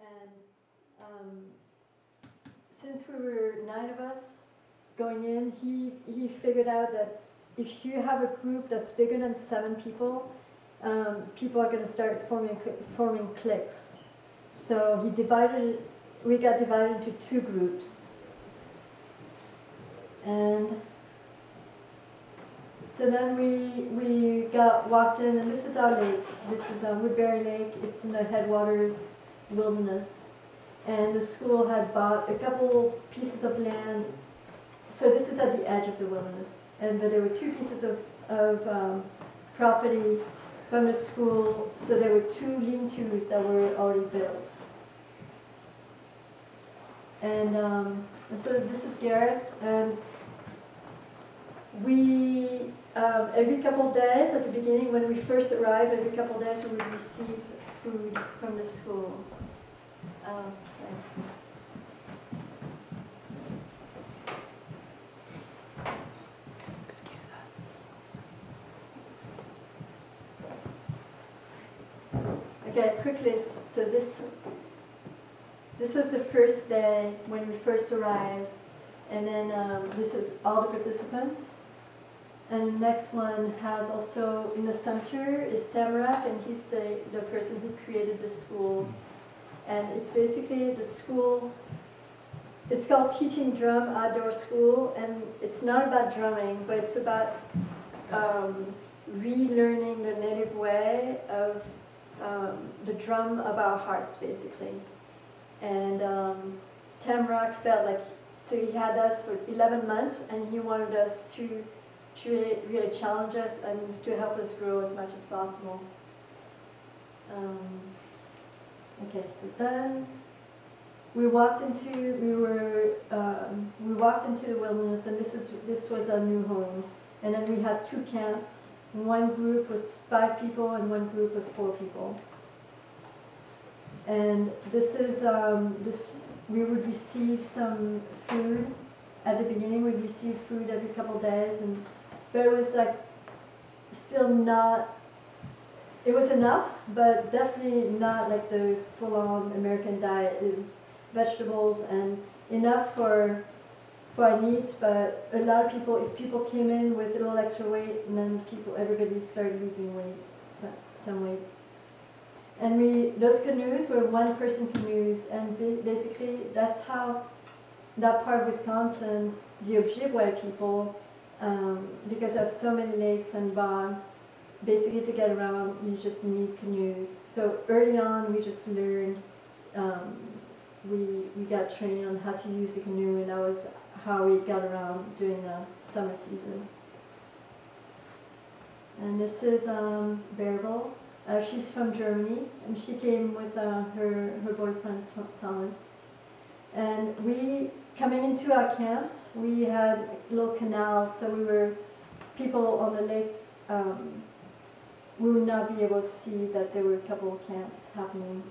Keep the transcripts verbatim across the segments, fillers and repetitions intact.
and um, since we were nine of us going in, he, he figured out that if you have a group that's bigger than seven people, um, people are going to start forming forming cliques. So he divided, we got divided into two groups. And so then we we got walked in, and this is our lake. This is uh, Woodbury Lake. It's in the headwaters wilderness. And the school had bought a couple pieces of land. So this is at the edge of the wilderness. And but there were two pieces of, of um, property from the school. So there were two lean-tos that were already built. And um, so this is Garrett. And we, um, every couple of days at the beginning, when we first arrived, every couple of days we would receive food from the school. Um, sorry. Okay, quickly, so this this was the first day when we first arrived, and then um, this is all the participants. And the next one has also, in the center is Tamarack, and he's the, the person who created the school. And it's basically the school, it's called Teaching Drum Outdoor School, and it's not about drumming, but it's about um, relearning the native way of Um, the drum of our hearts, basically. And um, Tamarack felt like, so he had us for eleven months, and he wanted us to, to really, really challenge us and to help us grow as much as possible. Um, okay, so then we walked into, we were, um, we walked into the wilderness, and this is this was our new home. And then we had two camps. One group was five people and one group was four people. And this is, um, this, we would receive some food. At the beginning we'd receive food every couple of days, and, but it was like still not, it was enough, but definitely not like the full-on American diet. It was vegetables and enough for for our needs, but a lot of people, if people came in with a little extra weight, and then people, everybody started losing weight, some, some weight. And we, those canoes were one-person canoes, and basically that's how that part of Wisconsin, the Ojibwe people, um, because of so many lakes and bogs, basically to get around, you just need canoes. So early on, we just learned, um, we we got trained on how to use the canoe, and that was how we got around during the summer season. And this is um, Bärbel. Uh, she's from Germany, and she came with uh, her, her boyfriend Thomas. And we, coming into our camps, we had little canals, so we were, people on the lake, um, we would not be able to see that there were a couple of camps happening.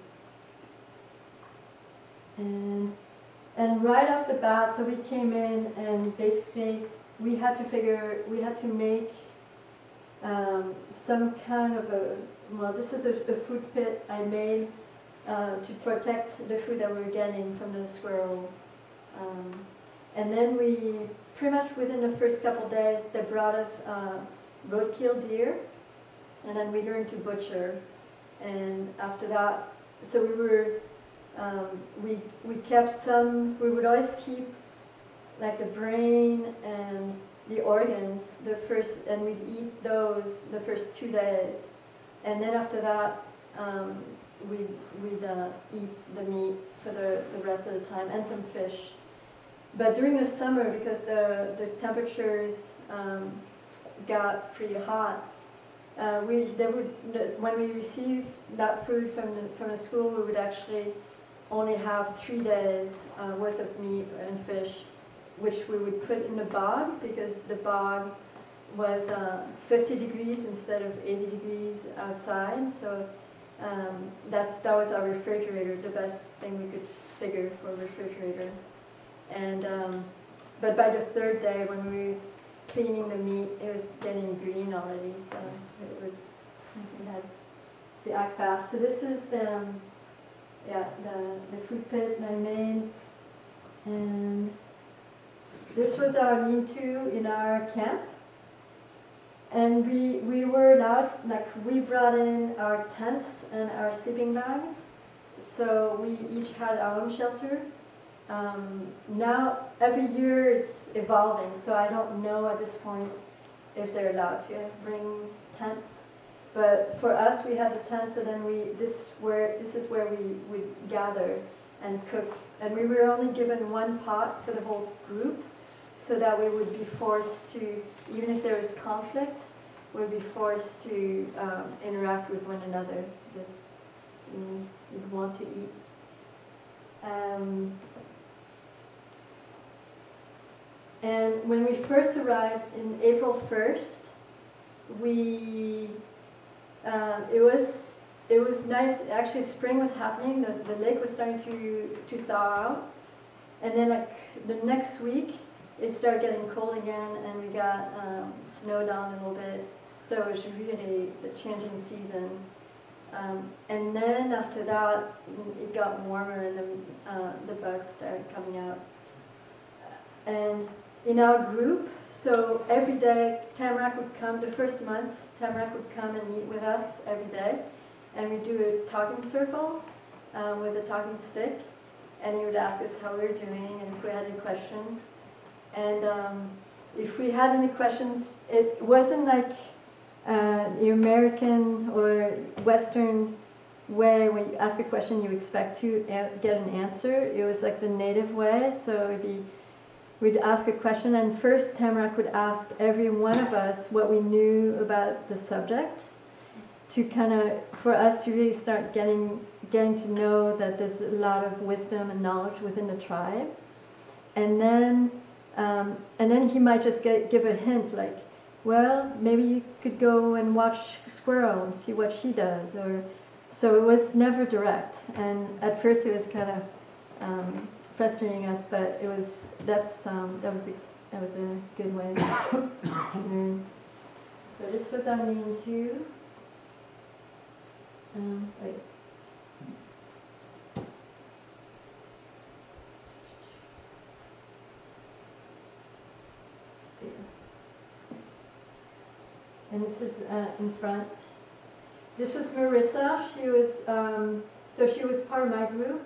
And And right off the bat, so we came in, and basically we had to figure, we had to make um, some kind of a, well, this is a, a food pit I made uh, to protect the food that we were getting from the squirrels. Um, and then we, pretty much within the first couple days, they brought us uh, roadkill deer, and then we learned to butcher. And after that, so we were, Um, we we kept some, we would always keep like the brain and the organs the first, and we'd eat those the first two days, and then after that um, we'd, we'd uh, eat the meat for the, the rest of the time, and some fish. But during the summer, because the, the temperatures um, got pretty hot, uh, we they would when we received that food from the, from the school, we would actually only have three days uh, worth of meat and fish, which we would put in the bog, because the bog was uh, fifty degrees instead of eighty degrees outside. So um, that's that was our refrigerator, the best thing we could figure for a refrigerator. And um, but by the third day, when we were cleaning the meat, it was getting green already. So it was, we had the act fast. So this is the um, yeah, the, the food pit I made. And this was our lean-to in our camp. And we, we were allowed, like we brought in our tents and our sleeping bags. So we each had our own shelter. Um, now, every year it's evolving, so I don't know at this point if they're allowed to bring tents. But for us, we had the tents, and then we this where this is where we would gather and cook. And we were only given one pot for the whole group, so that we would be forced to, even if there was conflict, we'd be forced to um, interact with one another because mm, we'd want to eat. Um, and when we first arrived in April first, we um, it was it was nice. Actually, spring was happening. The, the lake was starting to to thaw out, and then like the next week, it started getting cold again, and we got um, snowed on a little bit. So it was really the changing season. Um, and then after that, it got warmer, and the, uh, the bugs started coming out. And in our group, so every day Tamarack would come, the first month, Tamarack would come and meet with us every day. And we'd do a talking circle um, with a talking stick. And he would ask us how we were doing and if we had any questions. And um, if we had any questions, it wasn't like uh, the American or Western way when you ask a question you expect to a- get an answer. It was like the native way. So it'd be, we'd ask a question, and first Tamarack would ask every one of us what we knew about the subject, to kind of, for us to really start getting getting to know that there's a lot of wisdom and knowledge within the tribe. And then Um, and then he might just get, give a hint like, well, maybe you could go and watch Squirrel and see what she does. Or so it was never direct. And at first it was kind of um, frustrating us, but it was that's um, that was a that was a good way to learn. So this was our lean-to. Um, wait. And this is uh, in front. This was Marissa. She was um, so she was part of my group.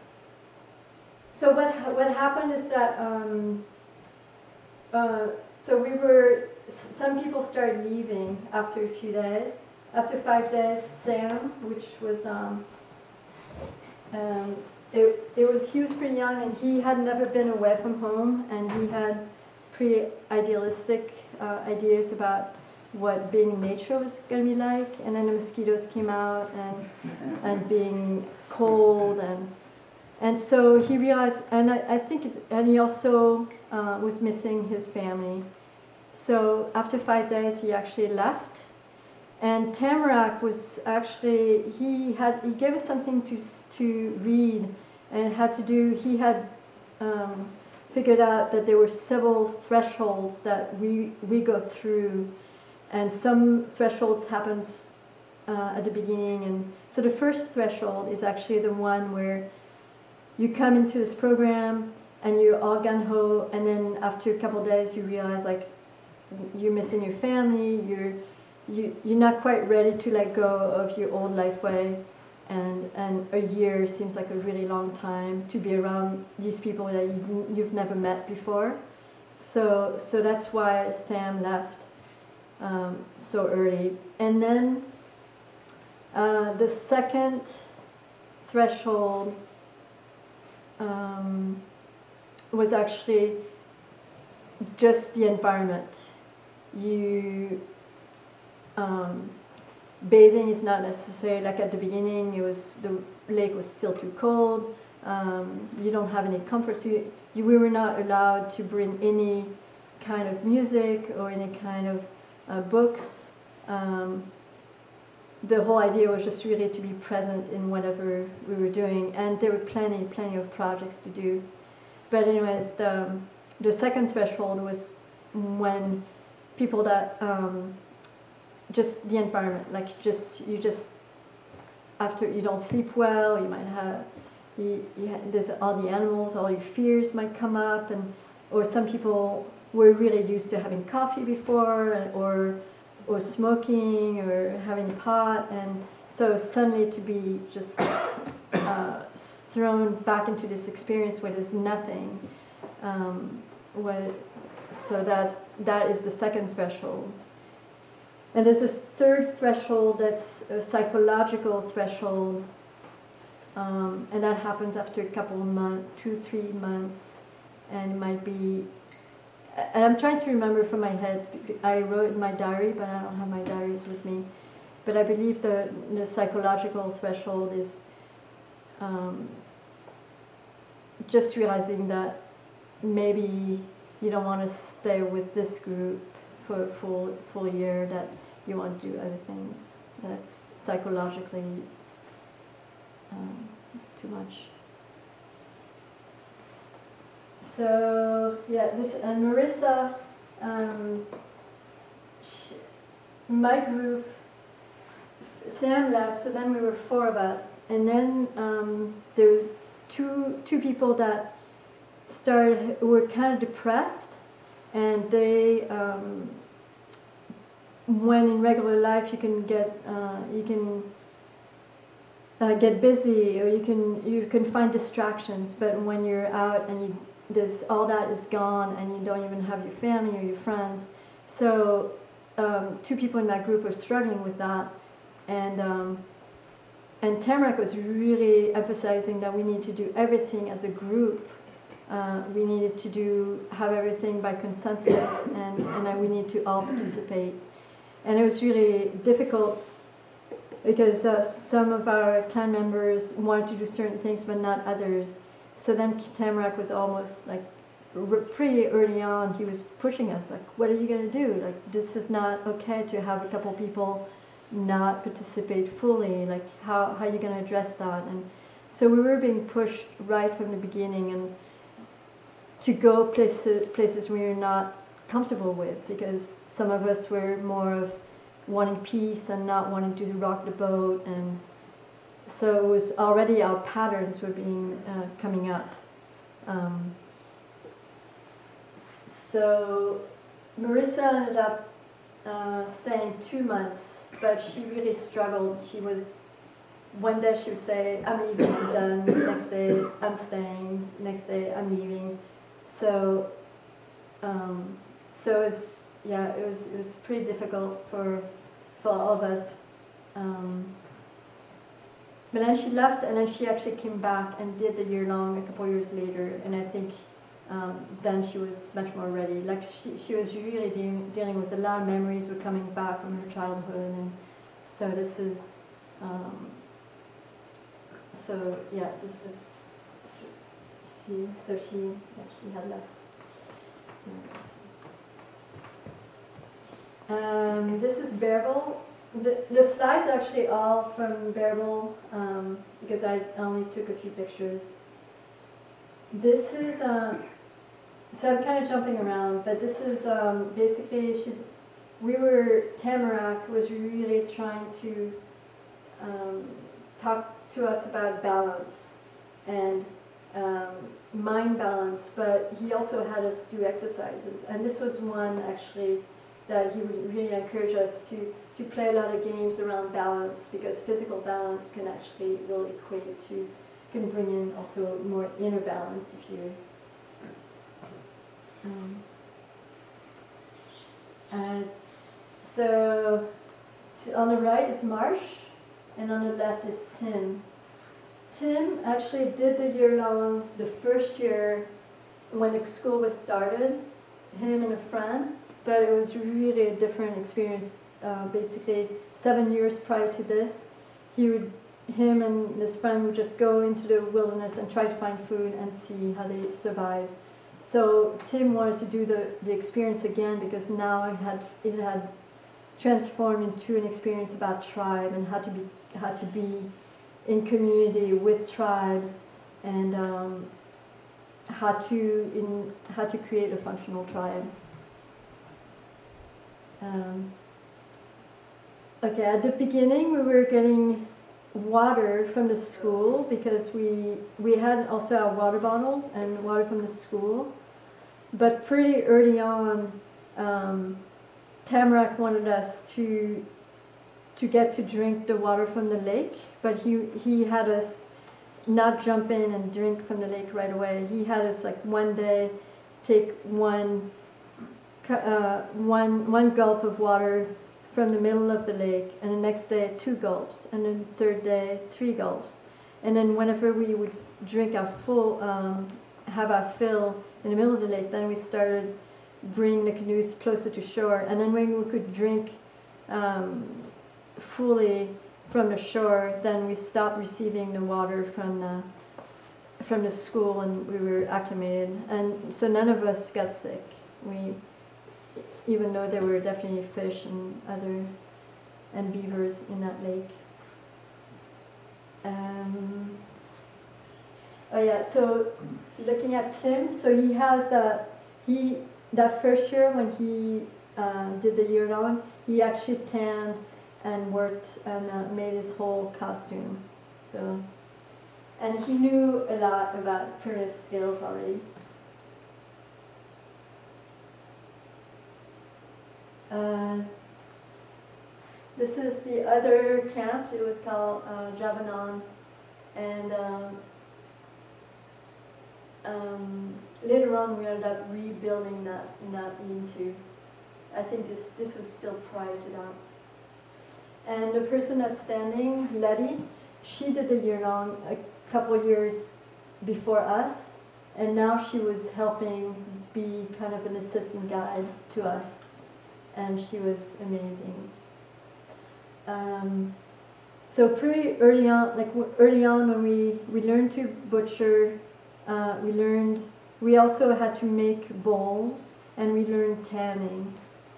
So what what happened is that um, uh, so we were some people started leaving after a few days. After five days, Sam, which was um, um, it it was he was pretty young, and he had never been away from home, and he had pretty idealistic uh, ideas about what being in nature was going to be like. And then the mosquitoes came out, and and being cold, and and so he realized, and I, I think it's, and he also uh, was missing his family. So after five days he actually left, and Tamarack was actually he had he gave us something to to read, and it had to do he had um, figured out that there were several thresholds that we we go through. And some thresholds happens uh, at the beginning, and so the first threshold is actually the one where you come into this program and you're all gung-ho, and then after a couple of days you realize like you're missing your family, you're you, you're not quite ready to let go of your old life way, and and a year seems like a really long time to be around these people that you, you've never met before. So so that's why Sam left Um, so early. And then uh, the second threshold um, was actually just the environment. You um, bathing is not necessary. Like at the beginning, it was the lake was still too cold. Um, you don't have any comfort. So you, you, we were not allowed to bring any kind of music or any kind of Uh, books. Um, the whole idea was just really to be present in whatever we were doing, and there were plenty, plenty of projects to do. But anyways, the the second threshold was when people that um, just the environment, like just you just after you don't sleep well, you might have, you, you ha- there's all the animals, all your fears might come up, and or some people were really used to having coffee before, and, or or smoking, or having pot, and so suddenly to be just uh, thrown back into this experience where there's nothing, um, where, so that that is the second threshold. And there's this third threshold that's a psychological threshold, um, and that happens after a couple of months, two, three months, and it might be, and I'm trying to remember from my head, I wrote in my diary, but I don't have my diaries with me, but I believe the, the psychological threshold is um, just realizing that maybe you don't want to stay with this group for a full, full year, that you want to do other things. That's psychologically, um, it's too much. So, yeah, this, and Marissa, um, she, my group, Sam left, so then we were four of us. And then um, there was two, two people that started, were kind of depressed, and they, um, when in regular life you can get uh, you can uh, get busy, or you can you can find distractions, but when you're out and you, this all that is gone, and you don't even have your family or your friends. So um, two people in that group are struggling with that, and um, and Tamarack was really emphasizing that we need to do everything as a group. Uh, we needed to do have everything by consensus, and and that we need to all participate. And it was really difficult because uh, some of our clan members wanted to do certain things but not others. So then Tamarack was almost like r- pretty early on, he was pushing us like, what are you going to do? Like, this is not okay to have a couple people not participate fully. Like, how, how are you going to address that? And so we were being pushed right from the beginning, and to go places, places we were not comfortable with, because some of us were more of wanting peace and not wanting to rock the boat, and so it was already our patterns were being uh, coming up. Um, so Marissa ended up uh, staying two months, but she really struggled. She was, one day she would say, I'm leaving, I'm done. Next day, I'm staying. Next day, I'm leaving. So um, So it was, yeah, it was it was pretty difficult for for all of us. Um, but then she left, and then she actually came back and did the year long a couple of years later. And I think um, then she was much more ready. Like she she was really dealing dealing with a lot of memories were coming back from her childhood, and so this is um, so yeah, this is she. So she yeah, she had left. Yeah. Um, this is Bearable. The, the slides are actually all from Bearable, um, because I only took a few pictures. This is, uh, so I'm kind of jumping around, but this is um, basically, she's, we were, Tamarack was really trying to um, talk to us about balance and um, mind balance, but he also had us do exercises. And this was one actually that he would really encourage us to, to play a lot of games around balance, because physical balance can actually will equate to, can bring in also more inner balance if you. Um, and so to, on the right is Marsh, and on the left is Tim. Tim actually did the year long, the first year when the school was started, him and a friend. But it was really a different experience. Uh, basically, seven years prior to this, he would, him and his friend would just go into the wilderness and try to find food and see how they survive. So Tim wanted to do the, the experience again, because now it had it had transformed into an experience about tribe and how to be how to be in community with tribe, and um, how to in how to create a functional tribe. Um, okay, at the beginning we were getting water from the school because we we had also our water bottles and water from the school. But pretty early on, um, Tamarack wanted us to to get to drink the water from the lake, but he he had us not jump in and drink from the lake right away. He had us like one day take one uh, one one gulp of water from the middle of the lake, and the next day two gulps, and then the third day three gulps, and then whenever we would drink our full, um, have our fill in the middle of the lake, then we started bringing the canoes closer to shore, and then when we could drink um, fully from the shore, then we stopped receiving the water from the from the school, and we were acclimated, and so none of us got sick. We, even though there were definitely fish and other and beavers in that lake. Um, oh yeah, so looking at Tim, so he has that he that first year when he uh, did the year long, he actually tanned and worked and uh, made his whole costume. So, and he knew a lot about primitive skills already. Uh, this is the other camp. It was called uh, Javanon, and um, um, later on we ended up rebuilding that that lean-to. I think this this was still prior to that. And the person that's standing, Letty, she did the year-long a couple years before us, and now she was helping be kind of an assistant guide to us, and she was amazing. Um, so pretty early on, like early on when we, we learned to butcher, uh, we learned, we also had to make bowls, and we learned tanning.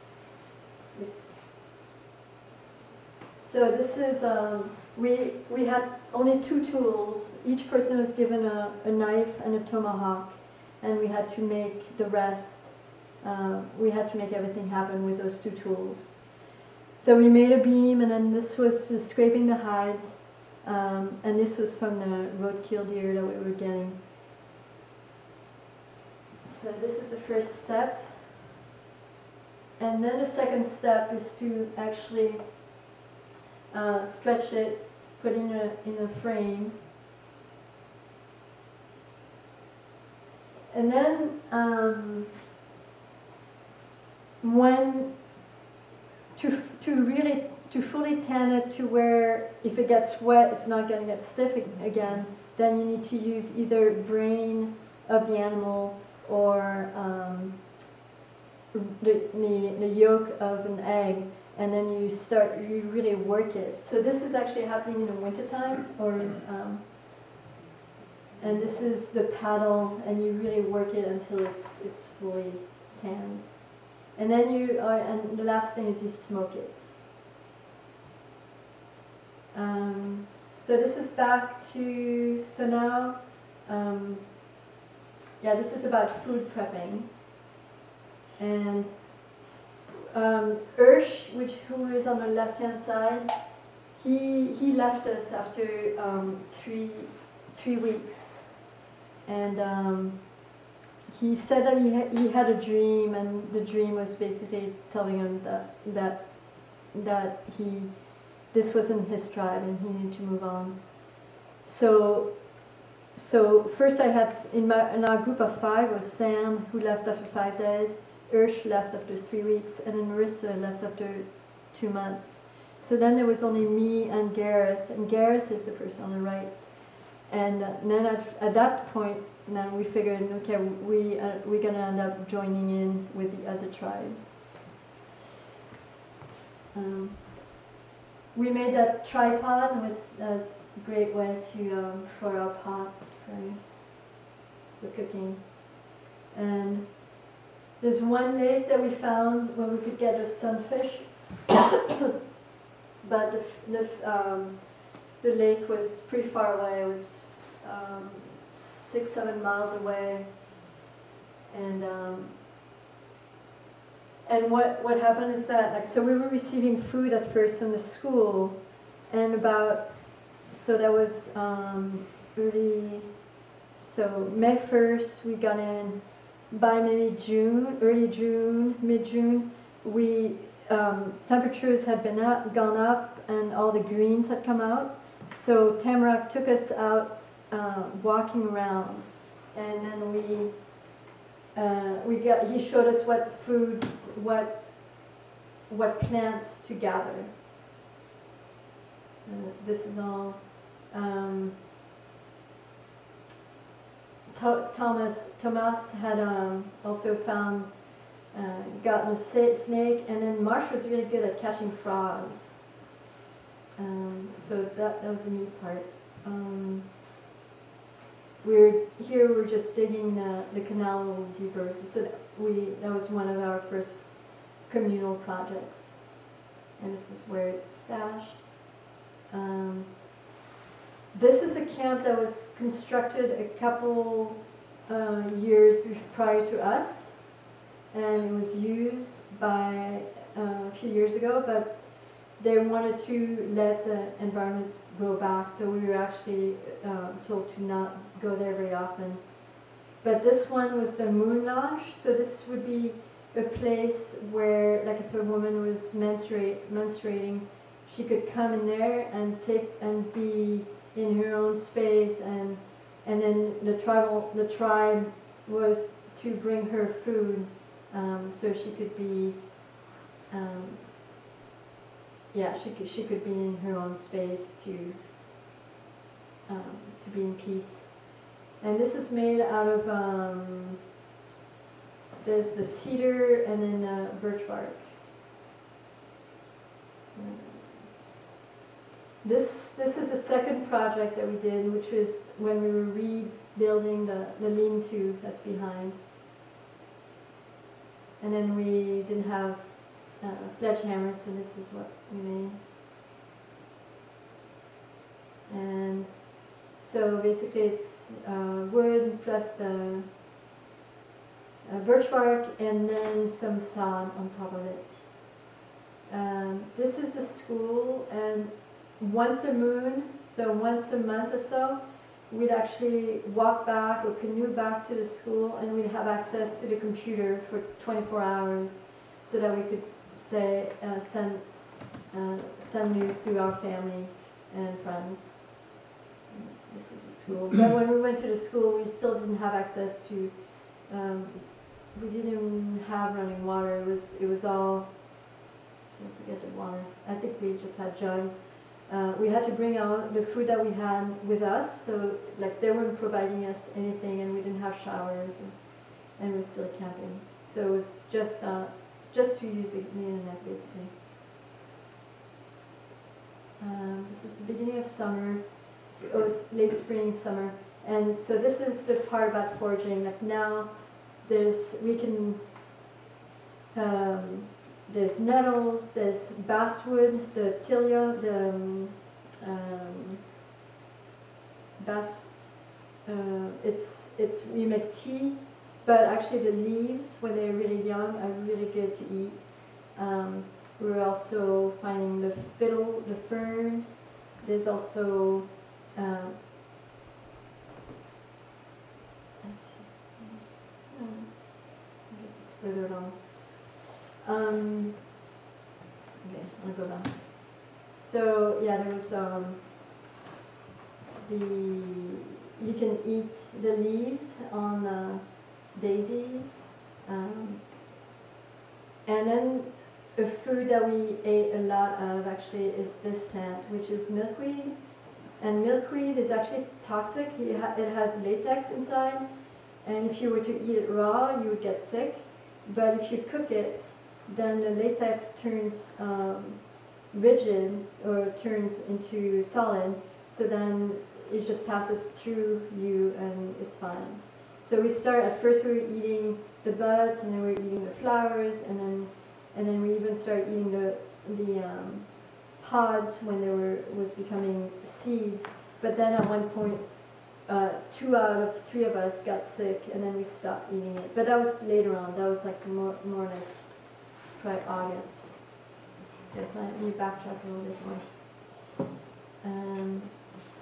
So this is, um, we, we had only two tools. Each person was given a, a knife and a tomahawk, and we had to make the rest. Uh, we had to make everything happen with those two tools. So we made a beam, and then this was just scraping the hides, um, and this was from the roadkill deer that we were getting. So this is the first step. And then the second step is to actually Uh, stretch it, put in a in a frame, and then um, when to to really to fully tan it to where if it gets wet, it's not going to get stiff again. Then you need to use either brain of the animal or um, the, the the yolk of an egg. And then you start, you really work it. So this is actually happening in the wintertime, or, um, and this is the paddle, and you really work it until it's it's fully tanned. And then you, uh, and the last thing is you smoke it. Um, so this is back to, so now, um, yeah, this is about food prepping. And Um, Ursh, which who is on the left-hand side, he he left us after um, three three weeks, and um, he said that he ha- he had a dream, and the dream was basically telling him that that that he this wasn't his tribe and he needed to move on. So so first I had in my in our group of five was Sam, who left after five days. Ursh left after three weeks, and then Marissa left after two months. So then there was only me and Gareth, and Gareth is the person on the right. And, uh, and then at, at that point, then we figured, okay, we uh, we're gonna end up joining in with the other tribe. Um, we made that tripod, and it was, was a great way to um, for our pot for the cooking. And there's one lake that we found where we could get a sunfish, but the the, um, the lake was pretty far away. It was um, six, seven miles away, and um, and what what happened is that like so we were receiving food at first from the school, and about so that was um, early, so May first we got in. By maybe June, early June, mid-June, we um, temperatures had been up, gone up and all the greens had come out. So Tamarack took us out uh, walking around, and then we uh, we got he showed us what foods, what what plants to gather. So this is all. Um, Thomas Thomas had um, also found uh, gotten a snake, and then Marsh was really good at catching frogs. Um, so that that was the neat part. Um, we're here. We're just digging the, the canal a little deeper. So that we that was one of our first communal projects, and this is where it's stashed. Um, This is a camp that was constructed a couple uh, years prior to us, and it was used by uh, a few years ago, but they wanted to let the environment grow back, so we were actually uh, told to not go there very often. But this one was the Moon Lodge, so this would be a place where, like if a woman was menstruate, menstruating, she could come in there and take and be in her own space, and and then the tribal the tribe was to bring her food, um, so she could be um, yeah she could she could be in her own space to um, to be in peace. And this is made out of um, there's the cedar and then uh, birch bark. This this is the second project that we did, which was when we were rebuilding the, the lean-to that's behind. And then we didn't have uh, sledgehammers, so this is what we made. And so basically it's uh, wood plus the uh, birch bark and then some sod on top of it. Um, this is the school, and once a moon, so once a month or so, we'd actually walk back or canoe back to the school, and we'd have access to the computer for twenty-four hours, so that we could say, uh, send uh, send news to our family and friends. This was a school. But when we went to the school, we still didn't have access to. Um, we didn't even have running water. It was it was all. I forget the water. I think we just had jugs. Uh, we had to bring out the food that we had with us, so like they weren't providing us anything, and we didn't have showers, and, and we were still camping. So it was just uh, just to use the internet basically. Um, this is the beginning of summer, so it was late spring, summer, and so this is the part about foraging. Like now, there's we can. Um, There's nettles, there's basswood, the tilia, the um, um, bass. Uh, it's it's we make tea, but actually the leaves when they're really young are really good to eat. Um, we're also finding the fiddle, the ferns. There's also um, I guess it's further along. Um, okay, I'll go back. So yeah, there was um, the you can eat the leaves on uh, daisies, um, and then a food that we ate a lot of actually is this plant, which is milkweed. And milkweed is actually toxic. It, ha it has latex inside, and if you were to eat it raw, you would get sick. But if you cook it, then the latex turns um, rigid or turns into solid, so then it just passes through you and it's fine. So we start, at first we were eating the buds, and then we were eating the flowers, and then and then we even started eating the, the um, pods when they were was becoming seeds. But then at one point, uh, two out of three of us got sick, and then we stopped eating it. But that was later on, that was like more, more like probably August. Yes, let me backtrack a little bit more. Um,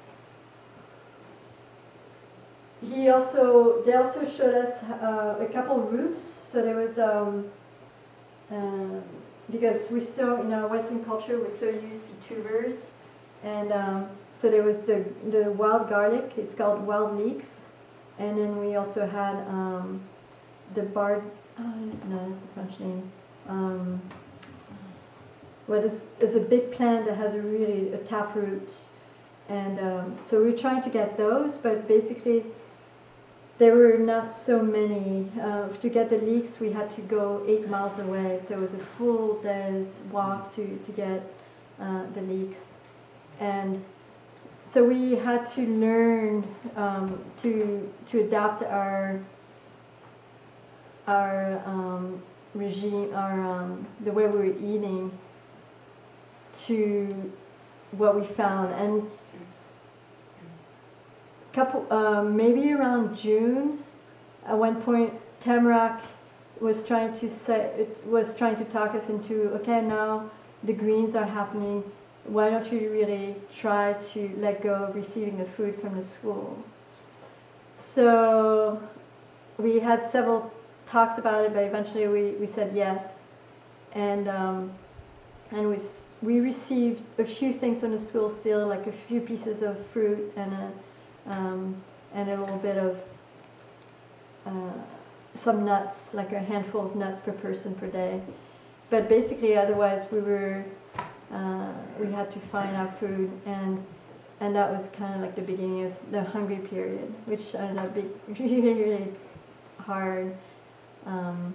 he also, they also showed us uh, a couple routes. So there was, um, um, because we're so, in our Western culture, we're so used to tubers. And um, so there was the, the wild garlic, it's called wild leeks. And then we also had um, the bard, oh, no, that's a French name. Um, what is, is a big plant that has a really, a taproot. And um, so we were trying to get those, but basically there were not so many. Uh, to get the leeks, we had to go eight miles away. So it was a full day's walk to, to get uh, the leeks. And so we had to learn um, to to adapt our our um, regime, our um, the way we were eating to what we found. And couple uh, maybe around June, at one point Tamarack was trying to say it was trying to talk us into, okay, now the greens are happening. Why don't you really try to let go of receiving the food from the school? So we had several talks about it, but eventually we, we said yes. And um, and we, we received a few things from the school still, like a few pieces of fruit and a, um, and a little bit of uh, some nuts, like a handful of nuts per person per day. But basically otherwise we were Uh, we had to find our food, and and that was kind of like the beginning of the hungry period, which ended up being really, really hard. Um,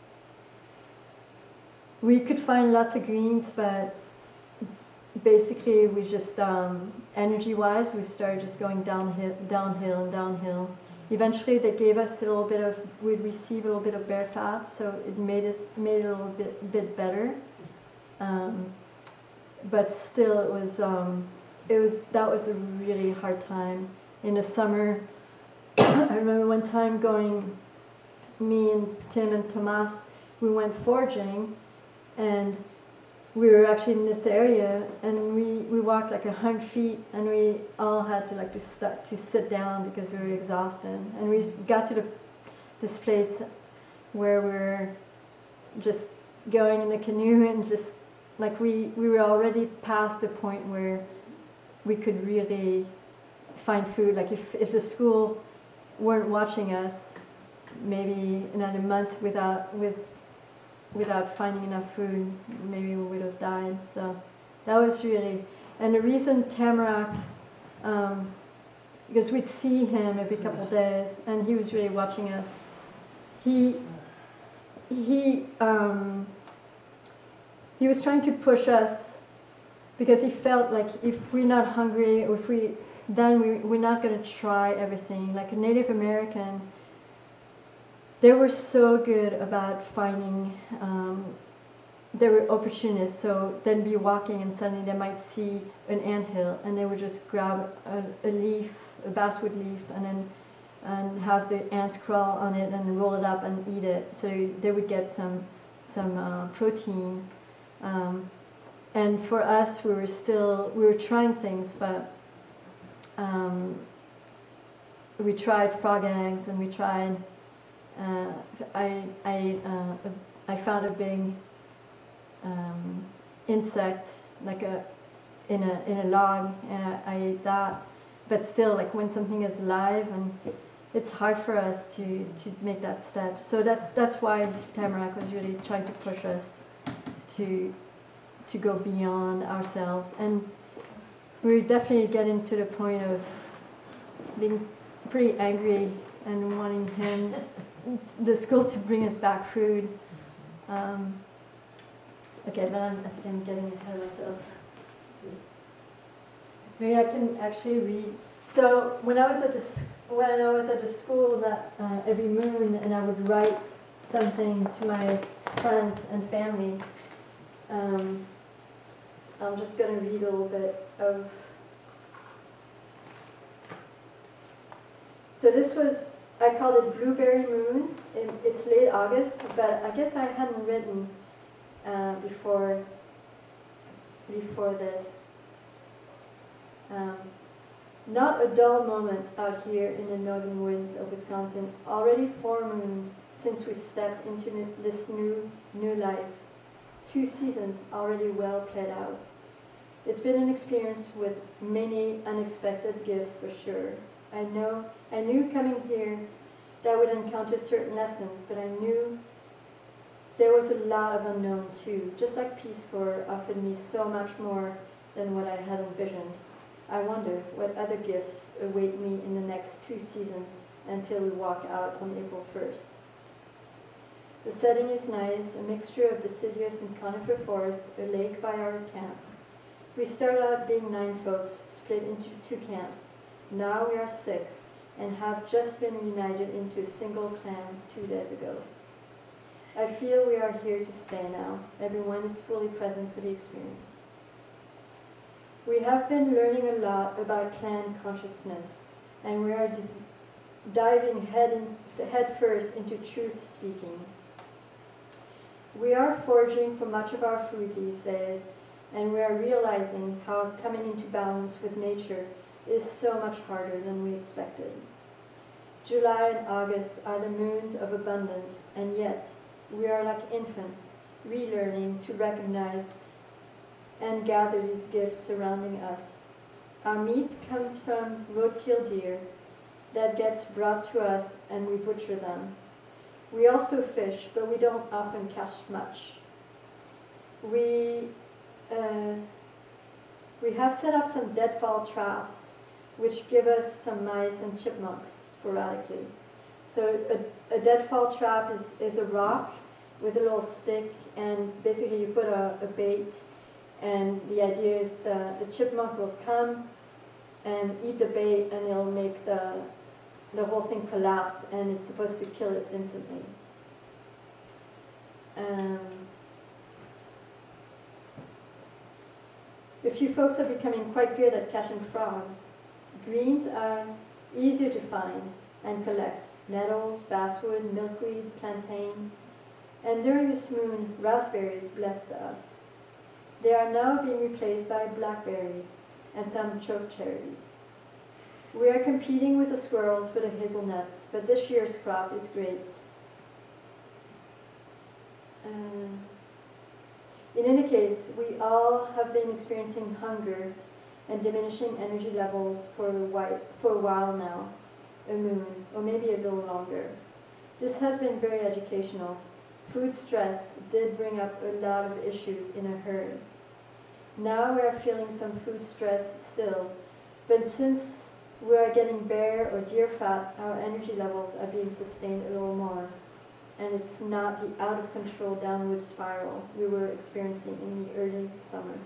we could find lots of greens, but basically we just, um, energy-wise, we started just going downhill, downhill and downhill. Eventually they gave us a little bit of, we'd receive a little bit of bear fat, so it made us made it a little bit bit better. Um, But still, it was um, it was that was a really hard time in the summer. I remember one time going, me and Tim and Tomas, we went foraging, and we were actually in this area, and we, we walked like a hundred feet, and we all had to like to start to sit down because we were exhausted, and we got to the this place where we're just going in the canoe and just. Like we, we were already past the point where we could really find food. Like if, if the school weren't watching us, maybe another month without with without finding enough food, maybe we would have died. So that was really, and the reason Tamarack, um, because we'd see him every couple of days, and he was really watching us. He he. Um, He was trying to push us because he felt like if we're not hungry, or if we, then we, we're not going to try everything. Like a Native American, they were so good about finding, um, they were opportunists, so they'd be walking and suddenly they might see an anthill and they would just grab a, a leaf, a basswood leaf, and then and have the ants crawl on it and roll it up and eat it. So they would get some, some uh, protein. Um, and for us, we were still, we were trying things, but um, we tried frog eggs, and we tried, uh, I, I, uh, I found a big um, insect, like a, in a, in a log, and I, I ate that. But still, like when something is live, and it's hard for us to, to make that step. So that's, that's why Tamarack was really trying to push us to to go beyond ourselves, and we were definitely getting to the point of being pretty angry and wanting him, the school, to bring us back food. Um, okay, but I'm, I think I'm getting ahead of myself. Maybe I can actually read. So when I was at the when I was at the school, that uh, every moon, and I would write something to my friends and family. Um, I'm just going to read a little bit of. So this was, I called it Blueberry Moon. It, it's late August, but I guess I hadn't written uh, before before this. Um, Not a dull moment out here in the northern winds of Wisconsin. Already four moons since we stepped into this new, new life. Two seasons already well played out. It's been an experience with many unexpected gifts for sure. I know, I knew coming here that I would encounter certain lessons, but I knew there was a lot of unknown too. Just like Peace Corps offered me so much more than what I had envisioned. I wonder what other gifts await me in the next two seasons until we walk out on April first. The setting is nice, a mixture of deciduous and conifer forest, a lake by our camp. We started out being nine folks, split into two camps. Now we are six, and have just been united into a single clan two days ago. I feel we are here to stay now. Everyone is fully present for the experience. We have been learning a lot about clan consciousness, and we are diving head, in, head first into truth speaking. We are foraging for much of our food these days, and we are realizing how coming into balance with nature is so much harder than we expected. July and August are the moons of abundance, and yet we are like infants, relearning to recognize and gather these gifts surrounding us. Our meat comes from roadkill deer that gets brought to us, and we butcher them. We also fish, but we don't often catch much. We, uh, we have set up some deadfall traps, which give us some mice and chipmunks sporadically. So a, a deadfall trap is, is a rock with a little stick, and basically you put a, a bait, and the idea is the, the chipmunk will come and eat the bait, and it'll make the, the whole thing collapse, and it's supposed to kill it instantly. Um, a few folks are becoming quite good at catching frogs. Greens are easier to find and collect. Nettles, basswood, milkweed, plantain, and during this moon, raspberries blessed us. They are now being replaced by blackberries and some choke cherries. We are competing with the squirrels for the hazelnuts, but this year's crop is great. Um, in any case, we all have been experiencing hunger and diminishing energy levels for a while, for a while now, a moon, or maybe a little longer. This has been very educational. Food stress did bring up a lot of issues in a herd. Now we are feeling some food stress still, but since we are getting bear or deer fat, our energy levels are being sustained a little more, and it's not the out-of-control downward spiral we were experiencing in the early summer.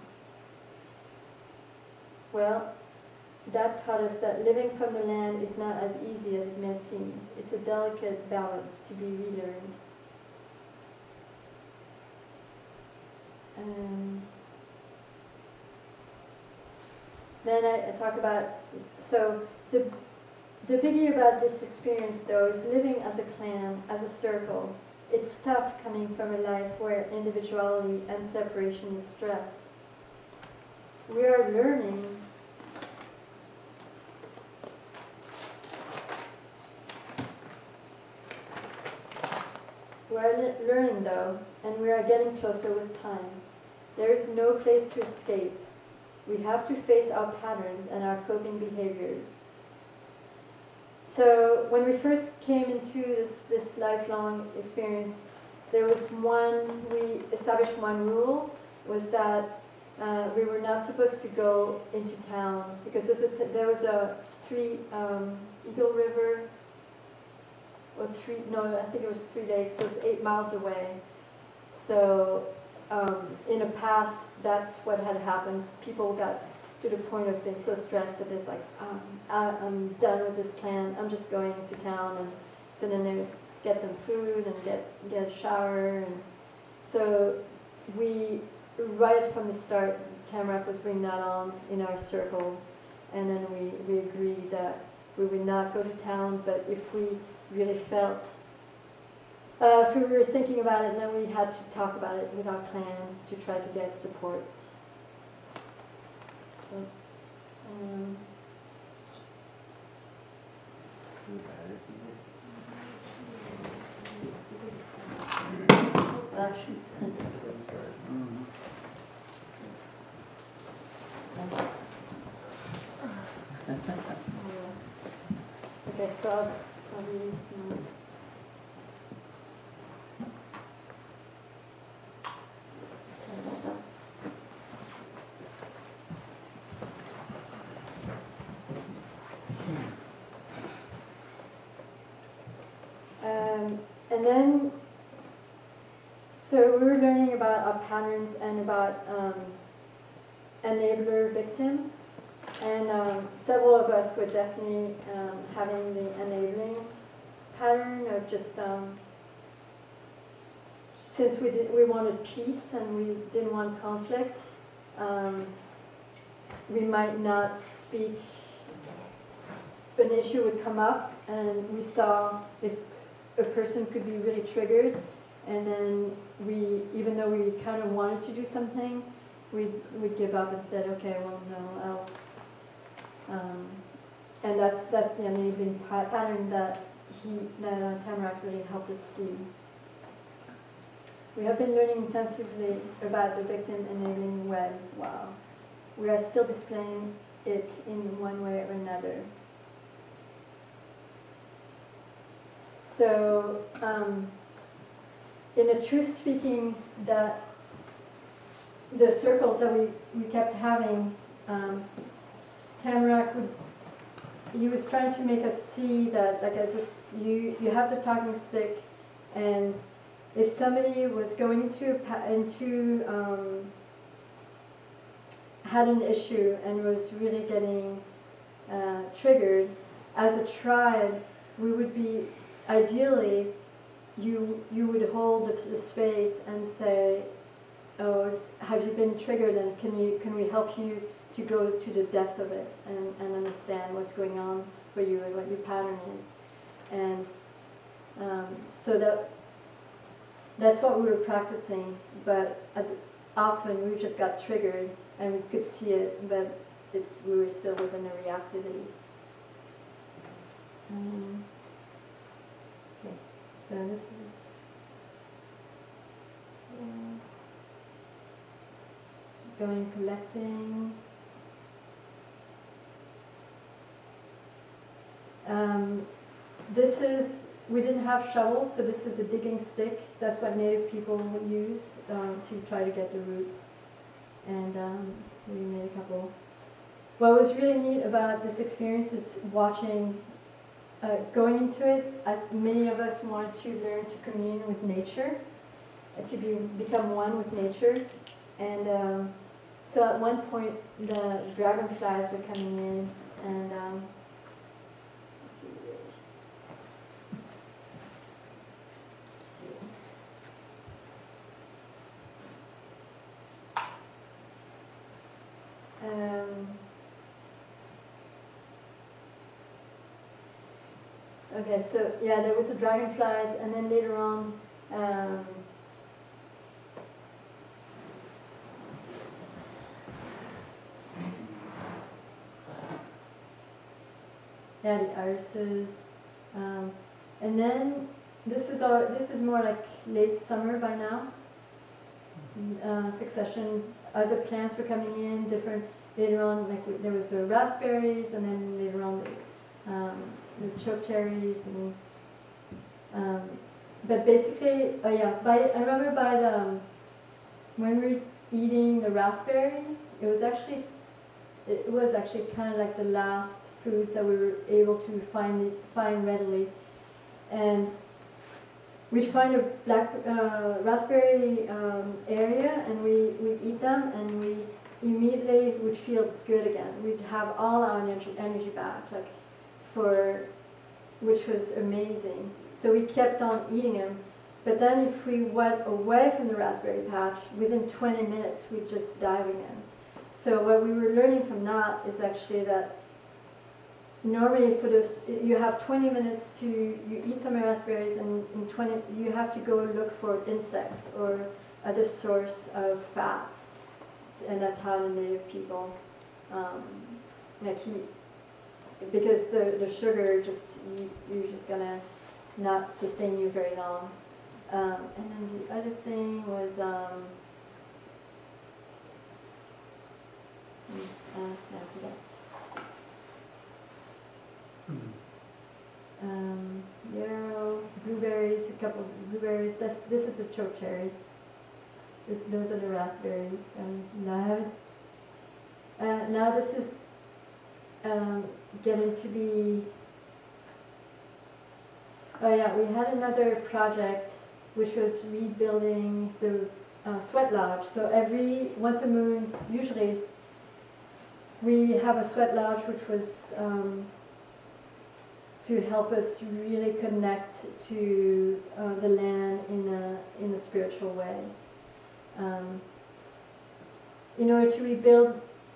Well, that taught us that living from the land is not as easy as it may seem. It's a delicate balance to be relearned. Um, then I, I talk about, so the, the biggie about this experience though is living as a clan, as a circle. It's tough coming from a life where individuality and separation is stressed. We are learning We are le- learning though, and we are getting closer with time. There is no place to escape. We have to face our patterns and our coping behaviors. So when we first came into this, this lifelong experience, there was one, we established one rule, was that uh, we were not supposed to go into town, because there's a, there was a three, um, Eagle River, or three, no, I think it was three lakes, so it was eight miles away. So um, in the past, that's what had happened. People got to the point of being so stressed that it's like, um, I, I'm done with this clan, I'm just going to town. And so then they would get some food and get, get a shower. And so we, right from the start, Tamarack was bringing that on in our circles. And then we, we agreed that we would not go to town, but if we really felt, uh, if we were thinking about it, then we had to talk about it with our clan to try to get support. Um, Ah, shoot. Mhm. Okay, so I'll, I'll read this now. Um, and then, so we were learning about our patterns and about um, enabler victim. And um, several of us were definitely um, having the enabling pattern of just, um, since we, did, we wanted peace and we didn't want conflict, um, we might not speak, an issue would come up and we saw if a person could be really triggered, and then we, even though we kind of wanted to do something, we'd, we'd give up and said, okay, well, no, I'll, Um, and that's that's the enabling pattern that he that uh, Tamarack really helped us see. We have been learning intensively about the victim enabling web. Wow, we are still displaying it in one way or another. So, um, in a truth speaking, that the circles that we we kept having. Um, Tamarack would, he was trying to make us see that, like, as this, you you have the talking stick, and if somebody was going into into um, had an issue and was really getting uh, triggered, as a tribe, we would be ideally, you you would hold the, the space and say, oh, have you been triggered, and can you can we help you to go to the depth of it and, and understand what's going on for you and what your pattern is. And um, so that that's what we were practicing, but at, often we just got triggered and we could see it, but it's we were still within the reactivity. Um, okay, so this is uh, going collecting. Um, this is, we didn't have shovels, so this is a digging stick. That's what native people would use um, to try to get the roots. And um, so we made a couple. What was really neat about this experience is watching, uh, going into it, uh, many of us wanted to learn to commune with nature, uh, to be, become one with nature. And um, so at one point, the dragonflies were coming in, and um, Um, okay, so yeah, there was the dragonflies, and then later on, um, yeah, the irises, um, and then this is our this is more like late summer by now. Uh, succession, other plants were coming in, different, later on, like we, there was the raspberries, and then later on the, um, the choke cherries, and, um, but basically, oh yeah, by, I remember by the, um, when we were eating the raspberries, it was actually, it was actually kind of like the last foods that we were able to find, find readily, and we'd find a black uh, raspberry um, area, and we we eat them, and we immediately would feel good again. We'd have all our energy energy back, like for, which was amazing. So we kept on eating them. But then if we went away from the raspberry patch, within twenty minutes we'd just dive again. So what we were learning from that is actually that normally for those, you have twenty minutes to, you eat some raspberries, and in twenty, you have to go look for insects or other source of fat. And that's how the native people, um, like he, because the, the sugar just, you, you're just gonna not sustain you very long. Um, and then the other thing was, um, hmm, uh, so I forget. Um, yarrow, blueberries, a couple of blueberries. That's, this is a chokecherry. This, those are the raspberries. Um, now, uh, now this is um, getting to be. Oh yeah, we had another project which was rebuilding the uh, sweat lodge. So every once a moon, usually, we have a sweat lodge which was. Um, to help us really connect to uh, the land in a, in a spiritual way. Um, in order to rebuild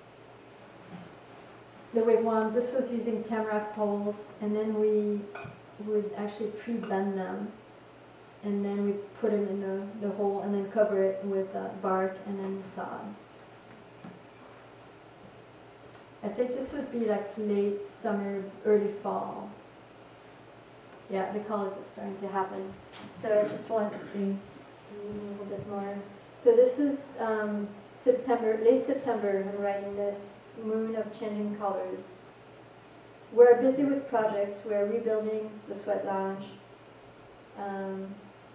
the wigwam, this was using tamarack poles, and then we would actually pre-bend them, and then we put them in the, the hole, and then cover it with uh, bark and then sod. I think this would be like late summer, early fall. Yeah, the colors are starting to happen. So I just wanted to move a little bit more. So this is um, September, late September, I'm writing this, moon of changing colors. We're busy with projects. We're rebuilding the sweat lodge. Um,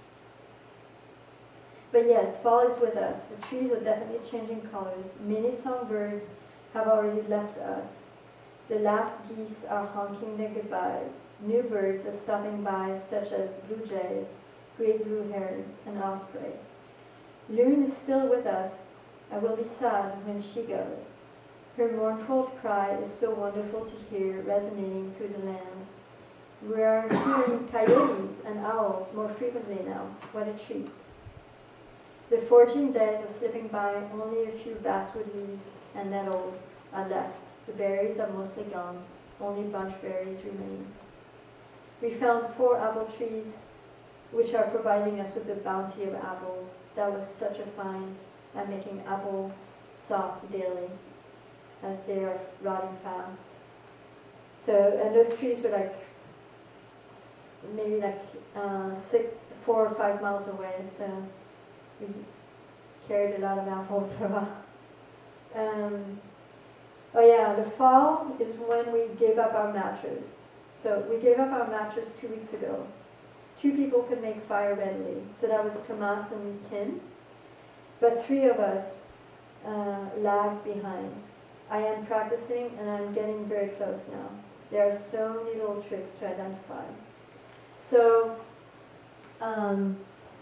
but yes, fall is with us. The trees are definitely changing colors. Many songbirds have already left us. The last geese are honking their goodbyes. New birds are stopping by, such as blue jays, great blue herons, and osprey. Loon is still with us. I will be sad when she goes. Her mournful cry is so wonderful to hear, resonating through the land. We are hearing coyotes and owls more frequently now. What a treat. The fourteen days are slipping by. Only a few basswood leaves and nettles are left. The berries are mostly gone. Only bunch berries remain. We found four apple trees, which are providing us with a bounty of apples. That was such a find. I'm making apple sauce daily, as they are rotting fast. So, and those trees were like, maybe like uh, six, four or five miles away, so we carried a lot of apples for a while. Um, oh yeah, the fall is when we gave up our mattress. So we gave up our mattress two weeks ago. Two people could make fire readily. So that was Tomas and Tim. But three of us uh, lagged behind. I am practicing and I'm getting very close now. There are so many little tricks to identify. So um,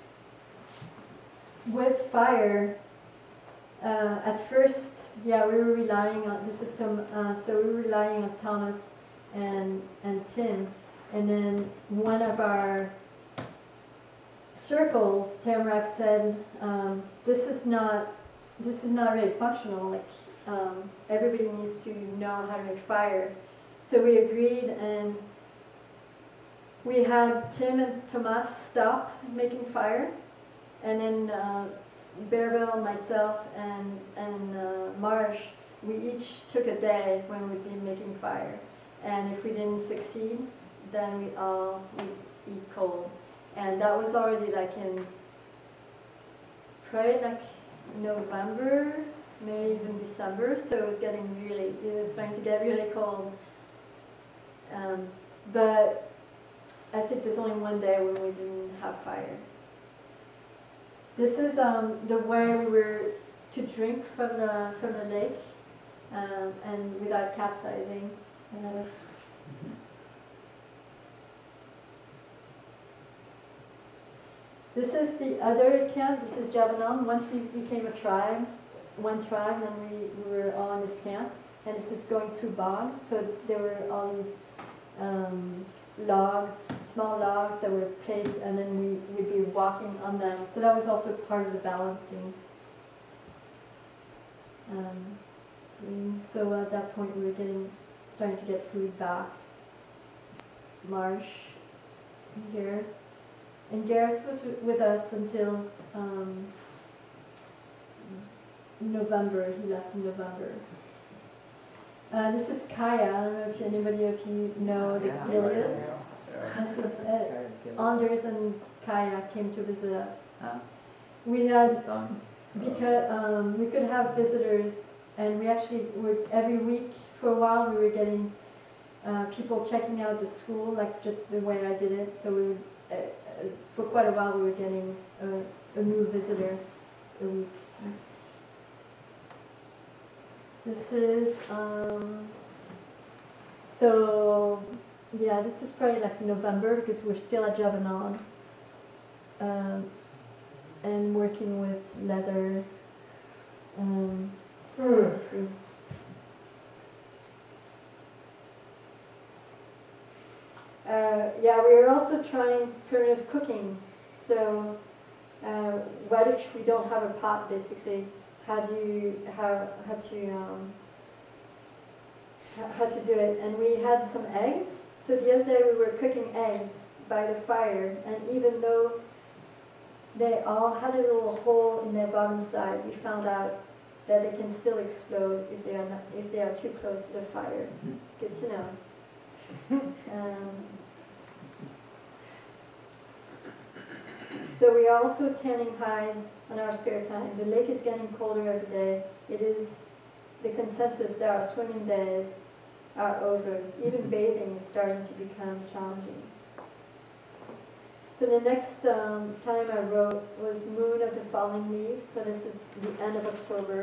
with fire, uh, at first, yeah, we were relying on the system. Uh, so we were relying on Thomas and and Tim, and then one of our circles, Tamarack said, um, "This is not this is not really functional. Like um, everybody needs to know how to make fire." So we agreed, and we had Tim and Tomas stop making fire, and then uh, Bearville, myself, and and uh, Marsh, we each took a day when we'd be making fire. And if we didn't succeed, then we all would eat coal. And that was already like in, probably like November, maybe even December, so it was getting really, it was starting to get really cold. Um, but I think there's only one day when we didn't have fire. This is um, the way we were to drink from the, from the lake, um, and without capsizing. Uh, this is the other camp. This is Javanon. Once we became a tribe, one tribe, then we, we were all in this camp. And this is going through bogs. So there were all these um, logs, small logs that were placed, and then we would be walking on them. So that was also part of the balancing. Um, so at that point, we were getting starting to get food back. Marsh, and Gareth. And Gareth was with us until um, November. He left in November. Uh, this is Kaya. I don't know if anybody of you know the Yeah. Ilias. Yeah. This is uh, Anders and Kaya came to visit us. Huh? We had It's on. because um, we could have visitors, and we actually were every week for a while. We were getting uh, people checking out the school, like just the way I did it. So we would, uh, uh, for quite a while we were getting a, a new visitor a week. This is um, so yeah. This is probably like November because we're still at Javanon. Um, and working with leather. Um, let's see. Uh, yeah, we are also trying primitive cooking. So, uh, what if we don't have a pot? Basically, how do you how how to um, how to do it? And we had some eggs. So the other day we were cooking eggs by the fire, and even though they all had a little hole in their bottom side, we found out that they can still explode if they are not, if they are too close to the fire. Good to know. Um, so we are also tanning hides on our spare time. The lake is getting colder every day. It is the consensus that our swimming days are over. Even bathing is starting to become challenging. So the next um, time I wrote was Moon of the Falling Leaves. So this is the end of October.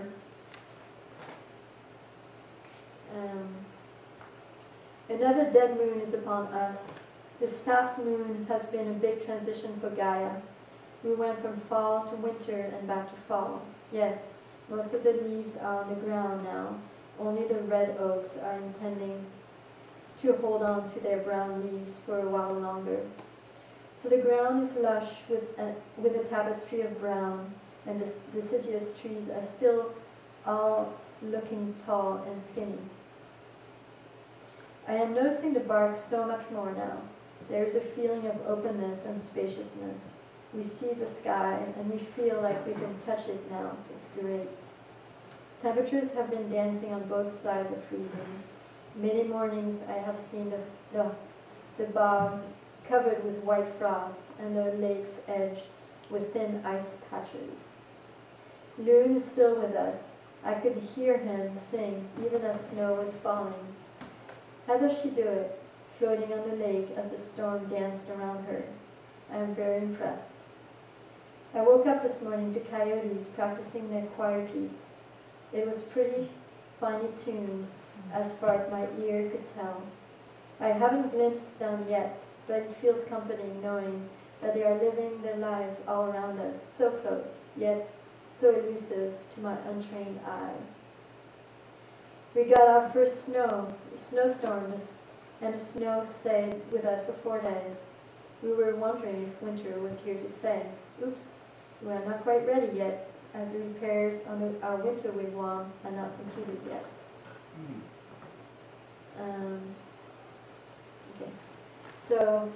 Um, another dead moon is upon us. This past moon has been a big transition for Gaia. We went from fall to winter and back to fall. Yes, most of the leaves are on the ground now. Only the red oaks are intending to hold on to their brown leaves for a while longer. So the ground is lush with a, with a tapestry of brown, and the deciduous trees are still all looking tall and skinny. I am noticing the bark so much more now. There is a feeling of openness and spaciousness. We see the sky, and we feel like we can touch it now. It's great. Temperatures have been dancing on both sides of freezing. Many mornings I have seen the, the, the bog covered with white frost, and the lake's edge with thin ice patches. Loon is still with us. I could hear him sing even as snow was falling. How does she do it, floating on the lake as the storm danced around her? I am very impressed. I woke up this morning to coyotes practicing their choir piece. It was pretty finely tuned as far as my ear could tell. I haven't glimpsed them yet, but it feels comforting knowing that they are living their lives all around us, so close, yet so elusive to my untrained eye. We got our first snow, snowstorm, and the snow stayed with us for four days. We were wondering if winter was here to stay. Oops, we are not quite ready yet, as the repairs on the, our winter wigwam are not completed yet. Um, okay. So,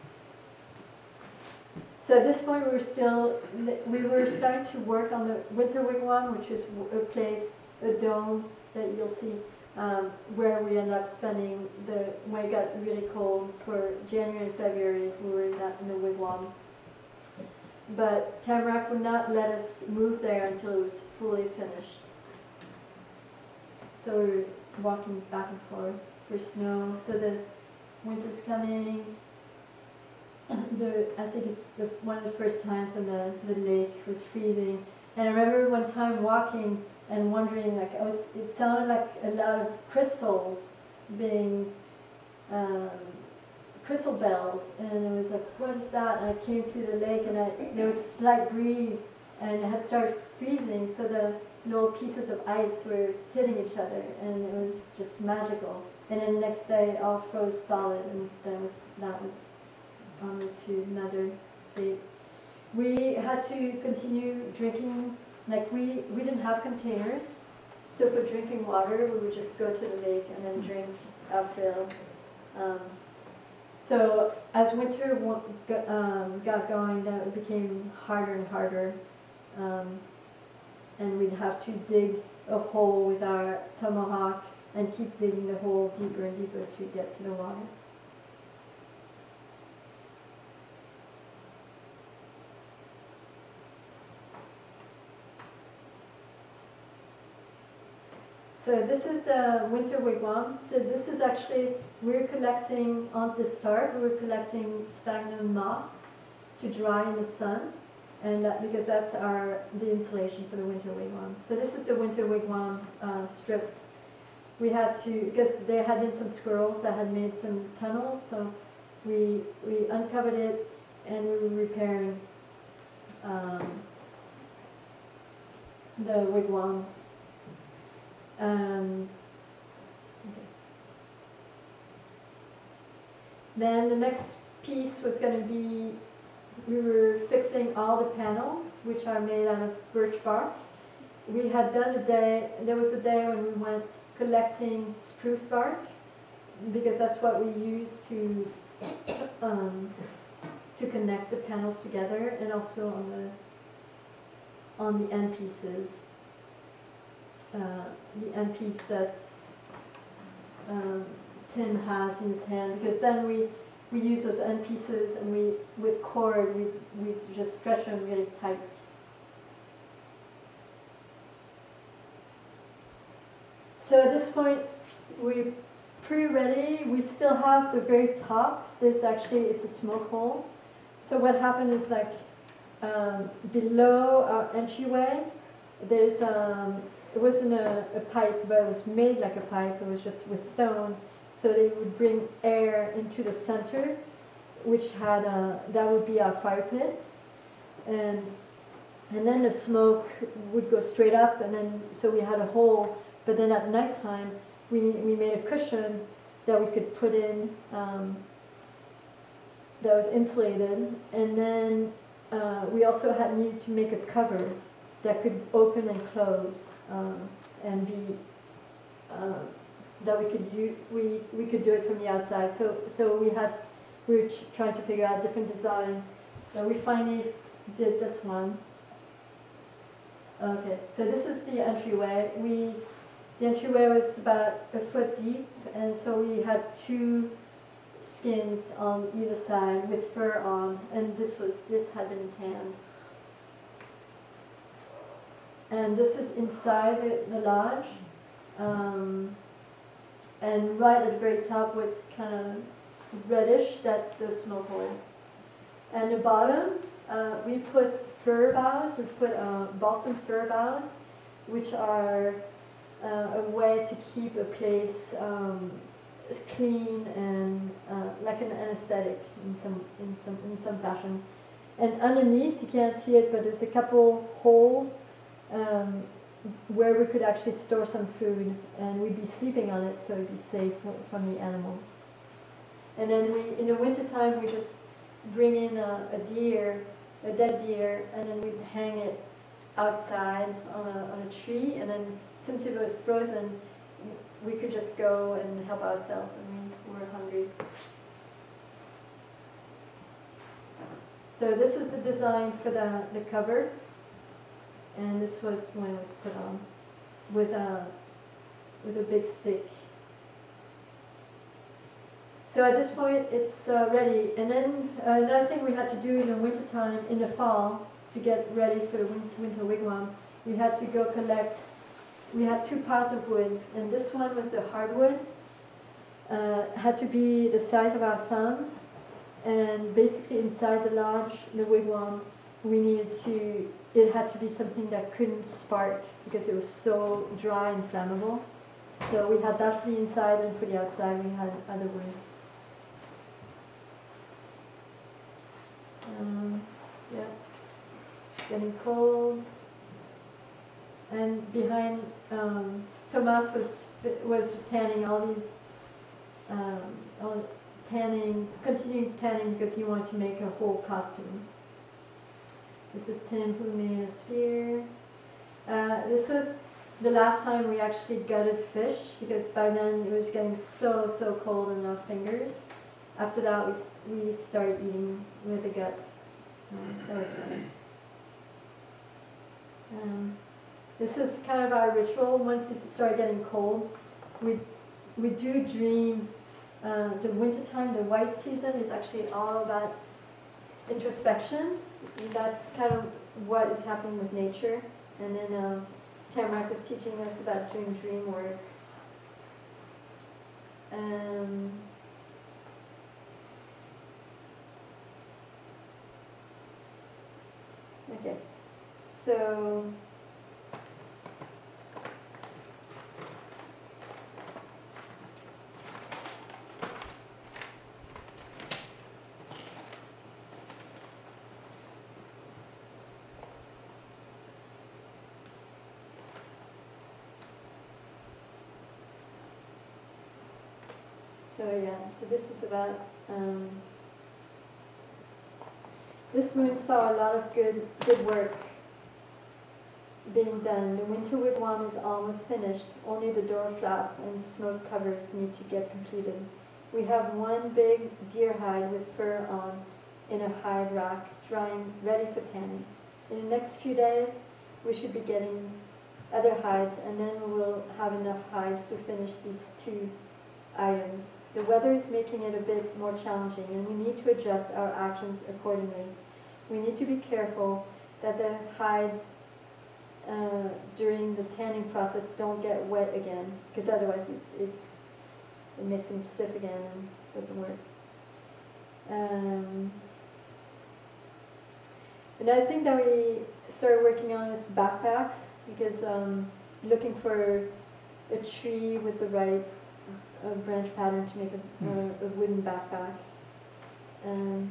so at this point we were still, we were starting to work on the winter wigwam, which is a place, a dome that you'll see, um, where we end up spending the, when it got really cold for January and February, we were in, that, in the wigwam. But Tamarack would not let us move there until it was fully finished. So we were walking back and forth for snow. So the winter's coming. The, I think it's the, one of the first times when the, the lake was freezing. And I remember one time walking and wondering, like, I was, it sounded like a lot of crystals being, um, crystal bells. And it was like, what is that? And I came to the lake and I, there was a slight breeze and it had started freezing. So the little pieces of ice were hitting each other and it was just magical. And then the next day it all froze solid and that was, that was on to another state. We had to continue drinking, like we, we didn't have containers, so for drinking water we would just go to the lake and then drink outfill. Um, so as winter um, got going, then it became harder and harder, um, and we'd have to dig a hole with our tomahawk and keep digging the hole deeper and deeper to get to the water. So this is the winter wigwam. So this is actually, we're collecting, on the start, we were collecting sphagnum moss to dry in the sun, and that, because that's our, the insulation for the winter wigwam. So this is the winter wigwam uh, strip. We had to, because there had been some squirrels that had made some tunnels, so we, we uncovered it and we were repairing um, the wigwam. Um, okay. Then the next piece was going to be, we were fixing all the panels, which are made out of birch bark. We had done a day, there was a day when we went collecting spruce bark, because that's what we use to um, to connect the panels together, and also on the on the end pieces. Uh, the end piece that's um, Tim has in his hand, because then we we use those end pieces and we with cord we we just stretch them really tight. So at this point we're pretty ready. We still have the very top. This actually it's a smoke hole. So what happened is like um, below our entryway there's um, it wasn't a, a pipe, but it was made like a pipe. It was just with stones, so they would bring air into the center, which had a, that would be our fire pit, and and then the smoke would go straight up, and then so we had a hole. But then at nighttime, we we made a cushion that we could put in um, that was insulated, and then uh, we also had needed to make a cover that could open and close. Um, and be uh, that we could use, we we could do it from the outside. So so we had we were trying to figure out different designs. So we finally did this one. Okay, so this is the entryway. We the entryway was about a foot deep, and so we had two skins on either side with fur on, and this was this had been tanned. And this is inside the, the lodge, um, and right at the very top what's kind of reddish, that's the smoke hole. And the bottom, uh, we put fir boughs, we put uh, balsam fir boughs, which are uh, a way to keep a place um, clean and uh, like an anesthetic in some, in, some, in some fashion. And underneath, you can't see it, but there's a couple holes Um, where we could actually store some food, and we'd be sleeping on it so it'd be safe from the animals. And then we, in the wintertime, we just bring in a, a deer, a dead deer, and then we'd hang it outside on a, on a tree, and then since it was frozen, we could just go and help ourselves when we were hungry. So this is the design for the, the cover. And this was when it was put on with a with a big stick. So at this point it's uh, ready. And then uh, another thing we had to do in the wintertime, in the fall, to get ready for the win winter wigwam, we had to go collect, we had two piles of wood, and this one was the hardwood. Uh, had to be the size of our thumbs, and basically inside the lodge, the wigwam, we needed to, it had to be something that couldn't spark because it was so dry and flammable. So we had that for the inside, and for the outside we had other wood. Um, yeah, getting cold. And behind, um, Thomas was was tanning all these, um, all tanning, continuing tanning because he wanted to make a whole costume. This is Tim who made a spear. Uh, this was the last time we actually gutted fish, because by then it was getting so, so cold in our fingers. After that, we, we started eating with the guts. Um, that was fun. Um, this is kind of our ritual. Once it started getting cold, we, we do dream, uh, the wintertime, the white season is actually all about introspection. That's kind of what is happening with nature. And then uh, Tamarack was teaching us about doing dream work. Um, okay, so So yeah, so this is about, um, this moon saw a lot of good, good work being done. The winter wigwam is almost finished. Only the door flaps and smoke covers need to get completed. We have one big deer hide with fur on in a hide rack, drying, ready for tanning. In the next few days, we should be getting other hides, and then we will have enough hides to finish these two items. The weather is making it a bit more challenging, and we need to adjust our actions accordingly. We need to be careful that the hides uh, during the tanning process don't get wet again, because otherwise it, it, it makes them stiff again and doesn't work. Um, another thing that we started working on is backpacks, because um, looking for a tree with the right a branch pattern to make a, mm. a, a wooden backpack. Um,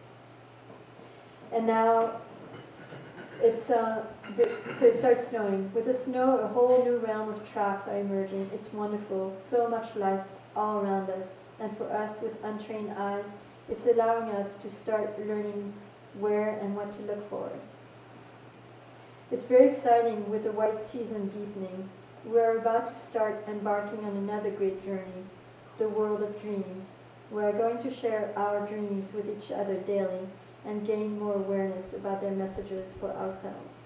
and now it's uh, the, so it starts snowing. With the snow, a whole new realm of tracks are emerging. It's wonderful. So much life all around us. And for us with untrained eyes, it's allowing us to start learning where and what to look for. It's very exciting with the white season deepening. We are about to start embarking on another great journey, the world of dreams. We are going to share our dreams with each other daily and gain more awareness about their messages for ourselves.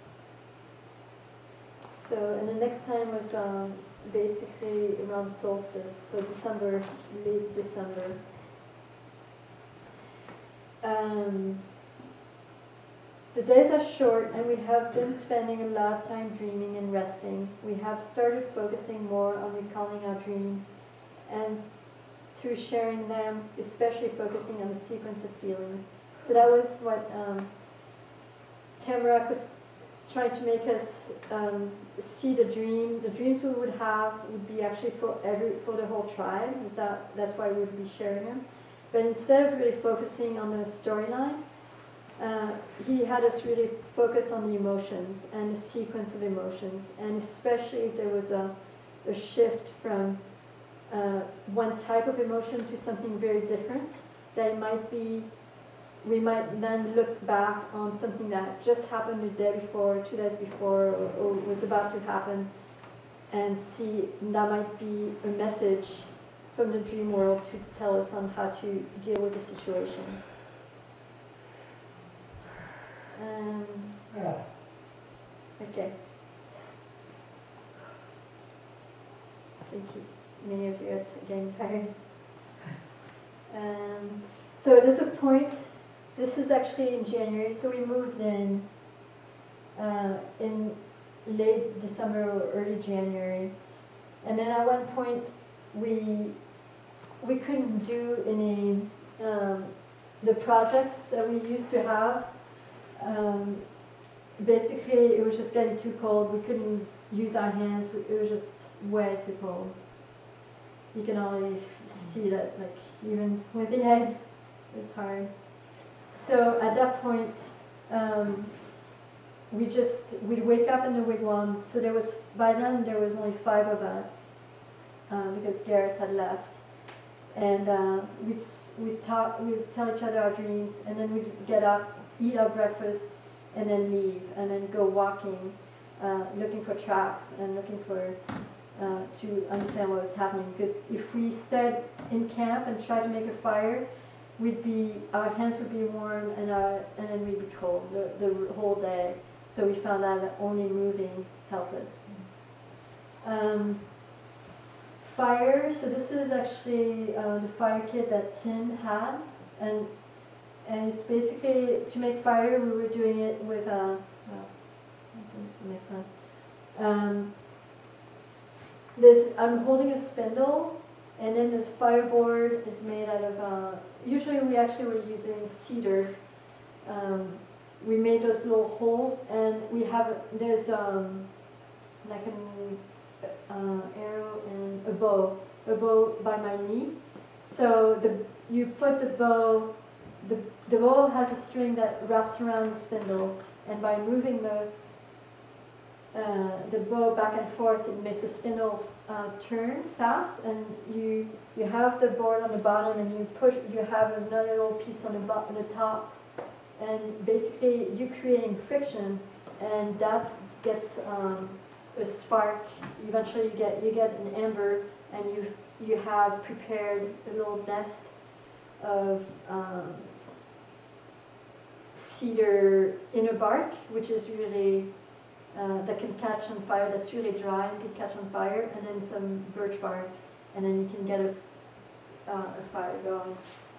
So, and the next time was um, basically around solstice, so December, late December. Um, The days are short, and we have been spending a lot of time dreaming and resting. We have started focusing more on recalling our dreams, and through sharing them, especially focusing on the sequence of feelings. So that was what um, Tamarack was trying to make us um, see the dream. The dreams we would have would be actually for every for the whole tribe. Is that that's why we would be sharing them. But instead of really focusing on the storyline, Uh, he had us really focus on the emotions and the sequence of emotions, and especially if there was a, a shift from uh, one type of emotion to something very different, that it might be, we might then look back on something that just happened the day before, two days before, or, or was about to happen, and see that might be a message from the dream world to tell us on how to deal with the situation. Um, okay. I think you, many of you are getting tired. Um, so there's a point, this is actually in January, so we moved in uh, in late December or early January. And then at one point we we couldn't do any, um, the projects that we used to have. Um, basically, it was just getting too cold. We couldn't use our hands. It was just way too cold. You can already see that, like, even with the egg, it's hard. So at that point, um, we just, we'd wake up in the wigwam. So there was, by then there was only five of us, uh, because Gareth had left. And uh, we'd, we'd talk, we'd tell each other our dreams, and then we'd get up, eat our breakfast, and then leave, and then go walking, uh, looking for tracks and looking for, uh, to understand what was happening. Because if we stayed in camp and tried to make a fire, we'd be, our hands would be warm, and our, and then we'd be cold the, the whole day. So we found out that only moving helped us. Um, fire, so this is actually uh, the fire kit that Tim had, and and it's basically to make fire. We were doing it with a. Uh, well, I think it's the next one. Um, this I'm holding a spindle, and then this fireboard is made out of. Uh, usually, we actually were using cedar. Um, we made those little holes, and we have there's um, like an uh, arrow and a bow, a bow by my knee. So the you put the bow, the the bow has a string that wraps around the spindle, and by moving the uh, the bow back and forth, it makes the spindle uh, turn fast, and you you have the board on the bottom, and you push. You have another little piece on the bo- on the top, and basically you're creating friction, and that gets um, a spark. Eventually, you get you get an ember, and you you have prepared a little nest of um, cedar inner bark, which is really uh, that can catch on fire. That's really dry and can catch on fire, and then some birch bark, and then you can get a uh, a fire going.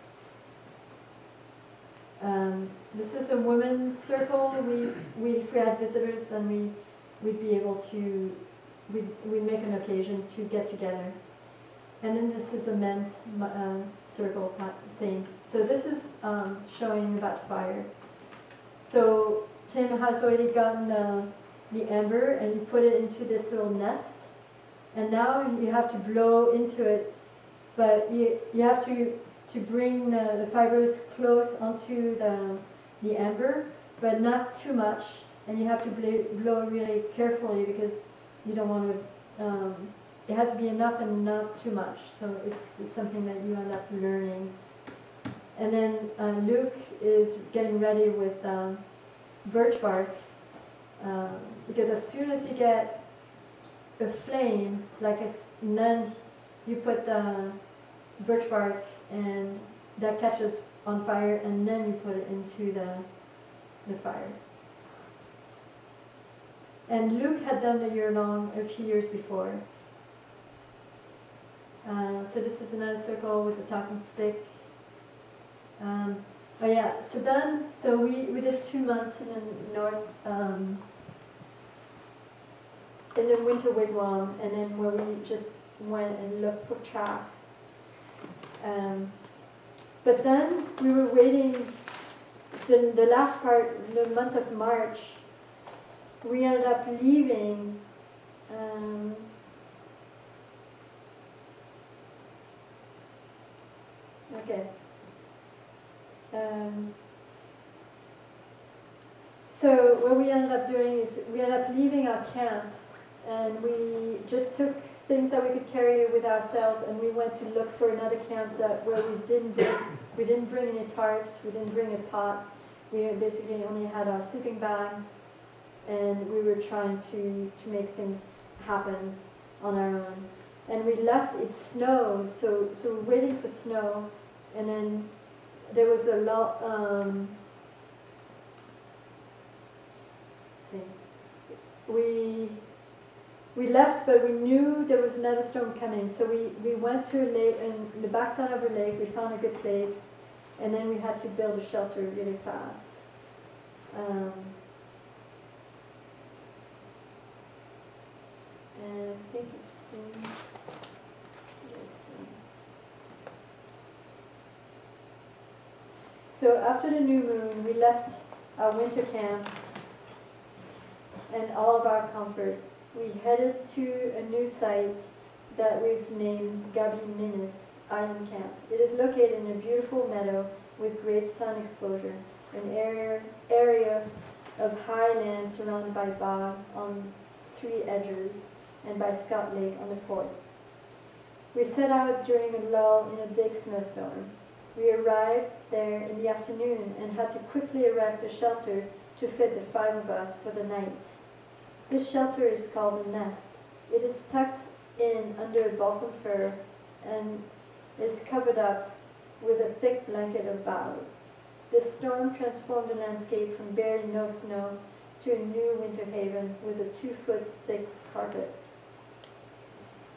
Um, this is a women's circle. We we if we had visitors, then we we'd be able to we we make an occasion to get together. And then this is a men's uh, circle, same. So this is um, showing about fire. So Tim has already gotten the, the ember, and you put it into this little nest. And now you have to blow into it, but you you have to to bring the, the fibers close onto the the ember, but not too much. And you have to blow, blow really carefully because you don't want to. Um, it has to be enough and not too much. So it's, it's something that you end up learning. And then uh, Luke is getting ready with um, birch bark, um, because as soon as you get a flame, like a, and then you put the birch bark, and that catches on fire, and then you put it into the the fire. And Luke had done the year long a few years before. Uh, so this is another circle with a talking stick. Um, oh yeah, so then, so we, we did two months in the north, um, in the winter wigwam, and then where we just went and looked for tracks. Um, but then we were waiting, the, the last part, the month of March, we ended up leaving. Um, okay. Um, so what we ended up doing is we ended up leaving our camp, and we just took things that we could carry with ourselves, and we went to look for another camp that where we didn't bring, we didn't bring any tarps, we didn't bring a pot. We basically only had our sleeping bags, and we were trying to, to make things happen on our own. And we left, it snowed, so so we're waiting for snow, and then there was a lot, um, let's see, we, we left, but we knew there was another storm coming, so we, we went to a lake, in the backside of a lake, we found a good place, and then we had to build a shelter really fast. Um, and I think it's in, let's see. So after the new moon, we left our winter camp and all of our comfort. We headed to a new site that we've named Gabi Minis Island Camp. It is located in a beautiful meadow with great sun exposure, an area, area of high land surrounded by bog on three edges and by Scott Lake on the fourth. We set out during a lull in a big snowstorm. We arrived there in the afternoon and had to quickly erect a shelter to fit the five of us for the night. This shelter is called a nest. It is tucked in under a balsam fir and is covered up with a thick blanket of boughs. The storm transformed the landscape from barely no snow to a new winter haven with a two-foot thick carpet.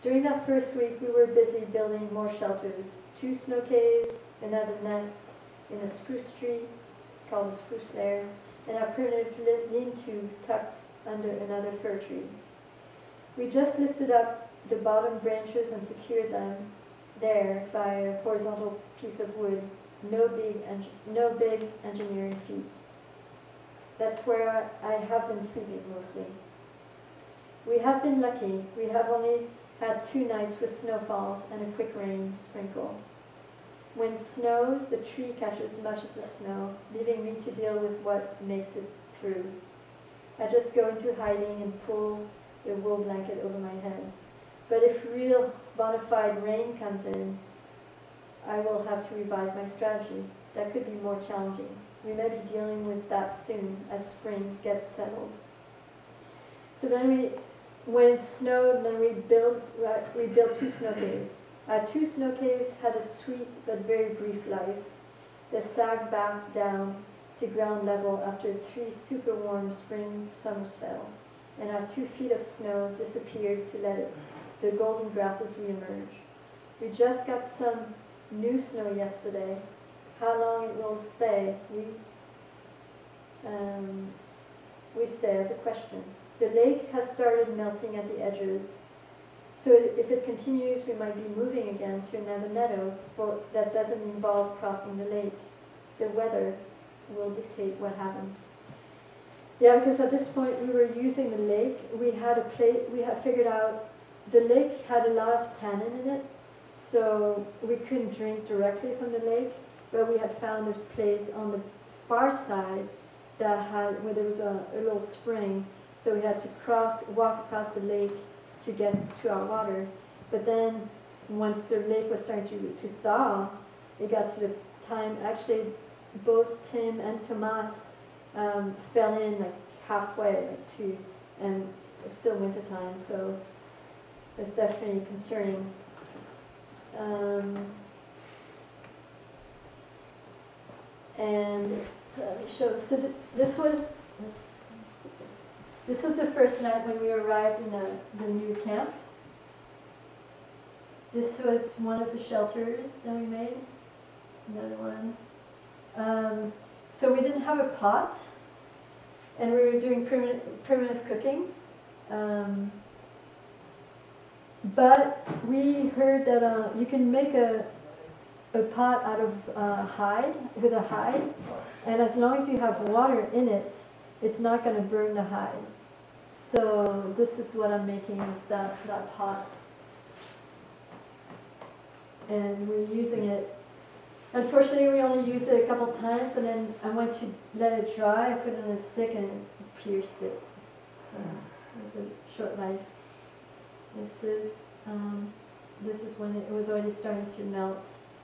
During that first week, we were busy building more shelters. Two snow caves, another nest in a spruce tree called a spruce lair, and our primitive lean-to tucked under another fir tree. We just lifted up the bottom branches and secured them there by a horizontal piece of wood. No big, no big engineering feat. That's where I have been sleeping mostly. We have been lucky. We have only had two nights with snowfalls and a quick rain sprinkle. When it snows, the tree catches much of the snow, leaving me to deal with what makes it through. I just go into hiding and pull a wool blanket over my head. But if real bona fide rain comes in, I will have to revise my strategy. That could be more challenging. We may be dealing with that soon as spring gets settled. So then we, when it snowed, then we built, we built two snow caves. Our two snow caves had a sweet but very brief life. They sagged back down to ground level after three super warm spring summers fell, and our two feet of snow disappeared to let it, the golden grasses reemerge. We just got some new snow yesterday. How long it will stay, we um, we stay as a question. The lake has started melting at the edges, so if it continues, we might be moving again to another meadow for, that doesn't involve crossing the lake. The weather will dictate what happens. Yeah, because at this point we were using the lake. We had a place. We had figured out the lake had a lot of tannin in it, so we couldn't drink directly from the lake. But we had found this place on the far side that had where there was a, a little spring, so we had to cross, walk across the lake to get to our water. But then once the lake was starting to, to thaw, it got to the time, actually both Tim and Tomas um, fell in like halfway like to, and it's still winter time, so it's definitely concerning. Um, and so let me show, so th this was, this was the first night when we arrived in the, the new camp. This was one of the shelters that we made, another one. Um, so we didn't have a pot, and we were doing primitive, primitive cooking. Um, but we heard that uh, you can make a, a pot out of uh, hide, with a hide, and as long as you have water in it, it's not going to burn the hide. So this is what I'm making, is that, that pot. And we're using it. Unfortunately, we only used it a couple times, and then I went to let it dry. I put it in a stick and it pierced it. So it was a short life. This is um, this is when it was already starting to melt.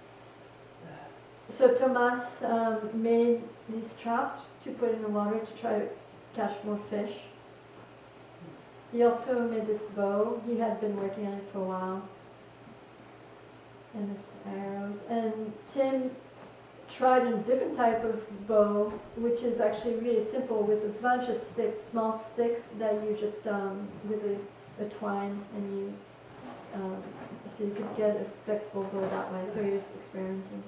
So Tomas um, made these traps to put in the water to try to catch more fish. He also made this bow. He had been working on it for a while. And this arrows. And Tim tried a different type of bow, which is actually really simple, with a bunch of sticks, small sticks that you just, um, with a, a twine, and you, um, so you could get a flexible bow that way. So he was experimenting.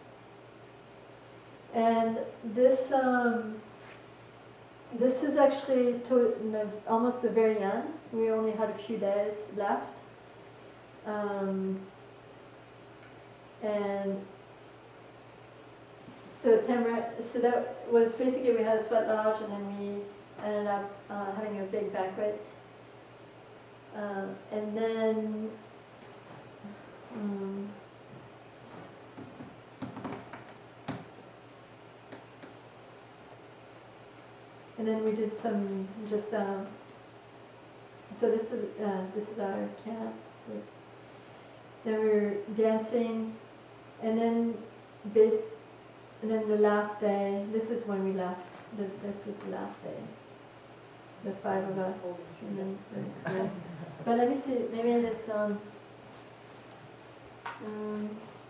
And this, um, this is actually to the, almost the very end. We only had a few days left. Um, And so Tamara, so that was basically, we had a sweat lodge, and then we ended up uh, having a big banquet. Um, and then, um, and then we did some just. Um, so this is uh, this is our camp. Then we were dancing. And then, base, and then the last day, this is when we left. The, this was the last day. The five of us, and then the school. But let me see, maybe it's um, um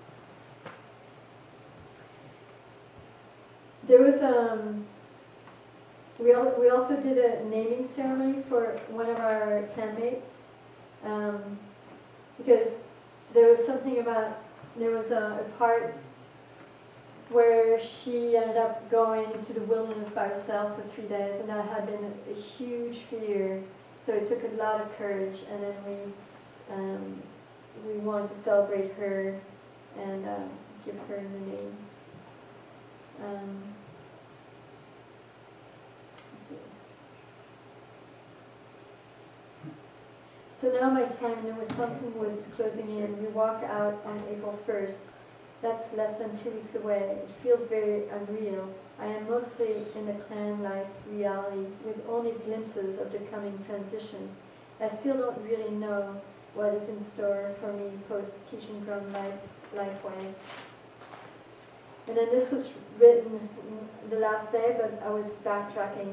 there was um we al we also did a naming ceremony for one of our clanmates. Um, because there was something about, there was a, a part where she ended up going into the wilderness by herself for three days, and that had been a, a huge fear. So it took a lot of courage, and then we um, we wanted to celebrate her and uh, give her the name. Um, let's see. So now my time in the Wisconsin woods is closing in. We walk out on April first. That's less than two weeks away. It feels very unreal. I am mostly in the clan life reality with only glimpses of the coming transition. I still don't really know what is in store for me post teaching drum life, lifeway. And then this was written the last day, but I was backtracking.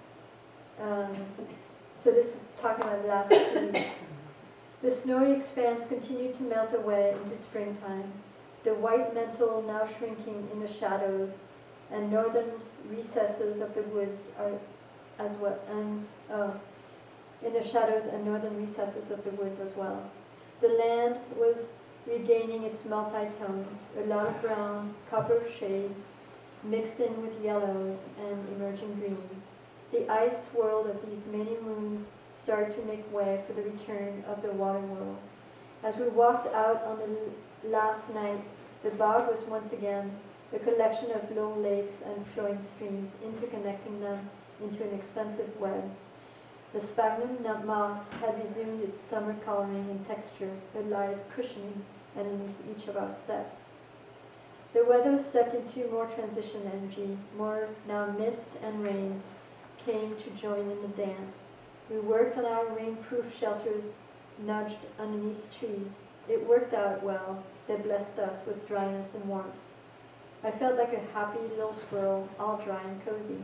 Um, so this is talking about the last two weeks. The snowy expanse continued to melt away into springtime. The white mantle now shrinking in the shadows, and northern recesses of the woods are as well, and uh, in the shadows and northern recesses of the woods as well. The land was regaining its multi-tones, a lot of brown, copper shades, mixed in with yellows and emerging greens. The ice world of these many moons started to make way for the return of the water world. As we walked out on the last night, the bog was once again a collection of low lakes and flowing streams, interconnecting them into an expansive web. The sphagnum moss had resumed its summer coloring and texture, a live cushioning underneath each of our steps. The weather stepped into more transition energy, more now mist and rains came to join in the dance. We worked on our rain-proof shelters, nudged underneath trees. It worked out well. They blessed us with dryness and warmth. I felt like a happy little squirrel, all dry and cozy.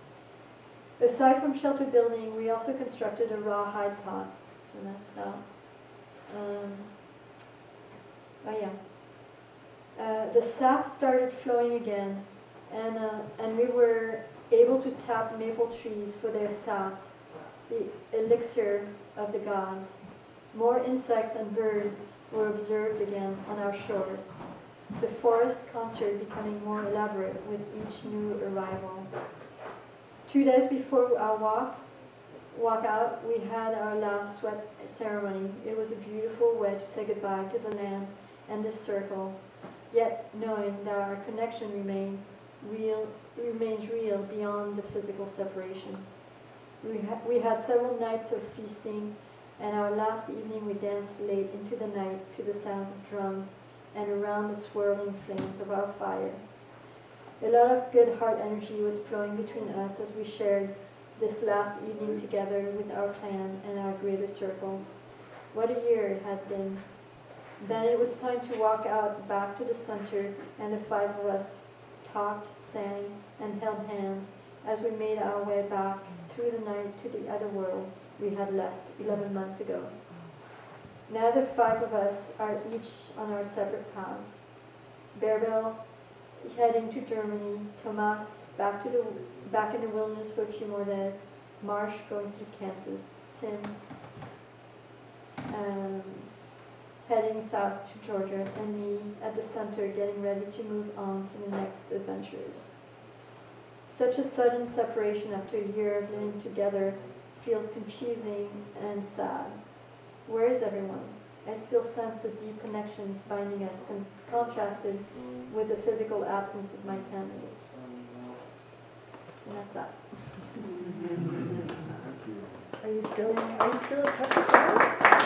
Aside from shelter building, we also constructed a rawhide pot. So that's that. Um, oh yeah. Uh, the sap started flowing again, and uh, and we were able to tap maple trees for their sap, the elixir of the gods. More insects and birds were observed again on our shores, the forest concert becoming more elaborate with each new arrival. Two days before our walk, walk out, we had our last sweat ceremony. It was a beautiful way to say goodbye to the land and this circle, yet knowing that our connection remains real, remains real beyond the physical separation. We, ha- we had several nights of feasting, and our last evening we danced late into the night to the sounds of drums and around the swirling flames of our fire. A lot of good heart energy was flowing between us as we shared this last evening together with our clan and our greater circle. What a year it had been. Then it was time to walk out back to the center, and the five of us talked, sang, and held hands as we made our way back through the night to the other world we had left eleven months ago. Now the five of us are each on our separate paths. Berbel heading to Germany, Thomas back to the back in the wilderness for a few more days, Marsh going to Kansas, Tim um, heading south to Georgia, and me at the center getting ready to move on to the next adventures. Such a sudden separation after a year of living together feels confusing and sad. Where is everyone? I still sense the deep connections binding us, con- contrasted with the physical absence of my campmates. And that's that. Are you still, are you still in touch with Sarah?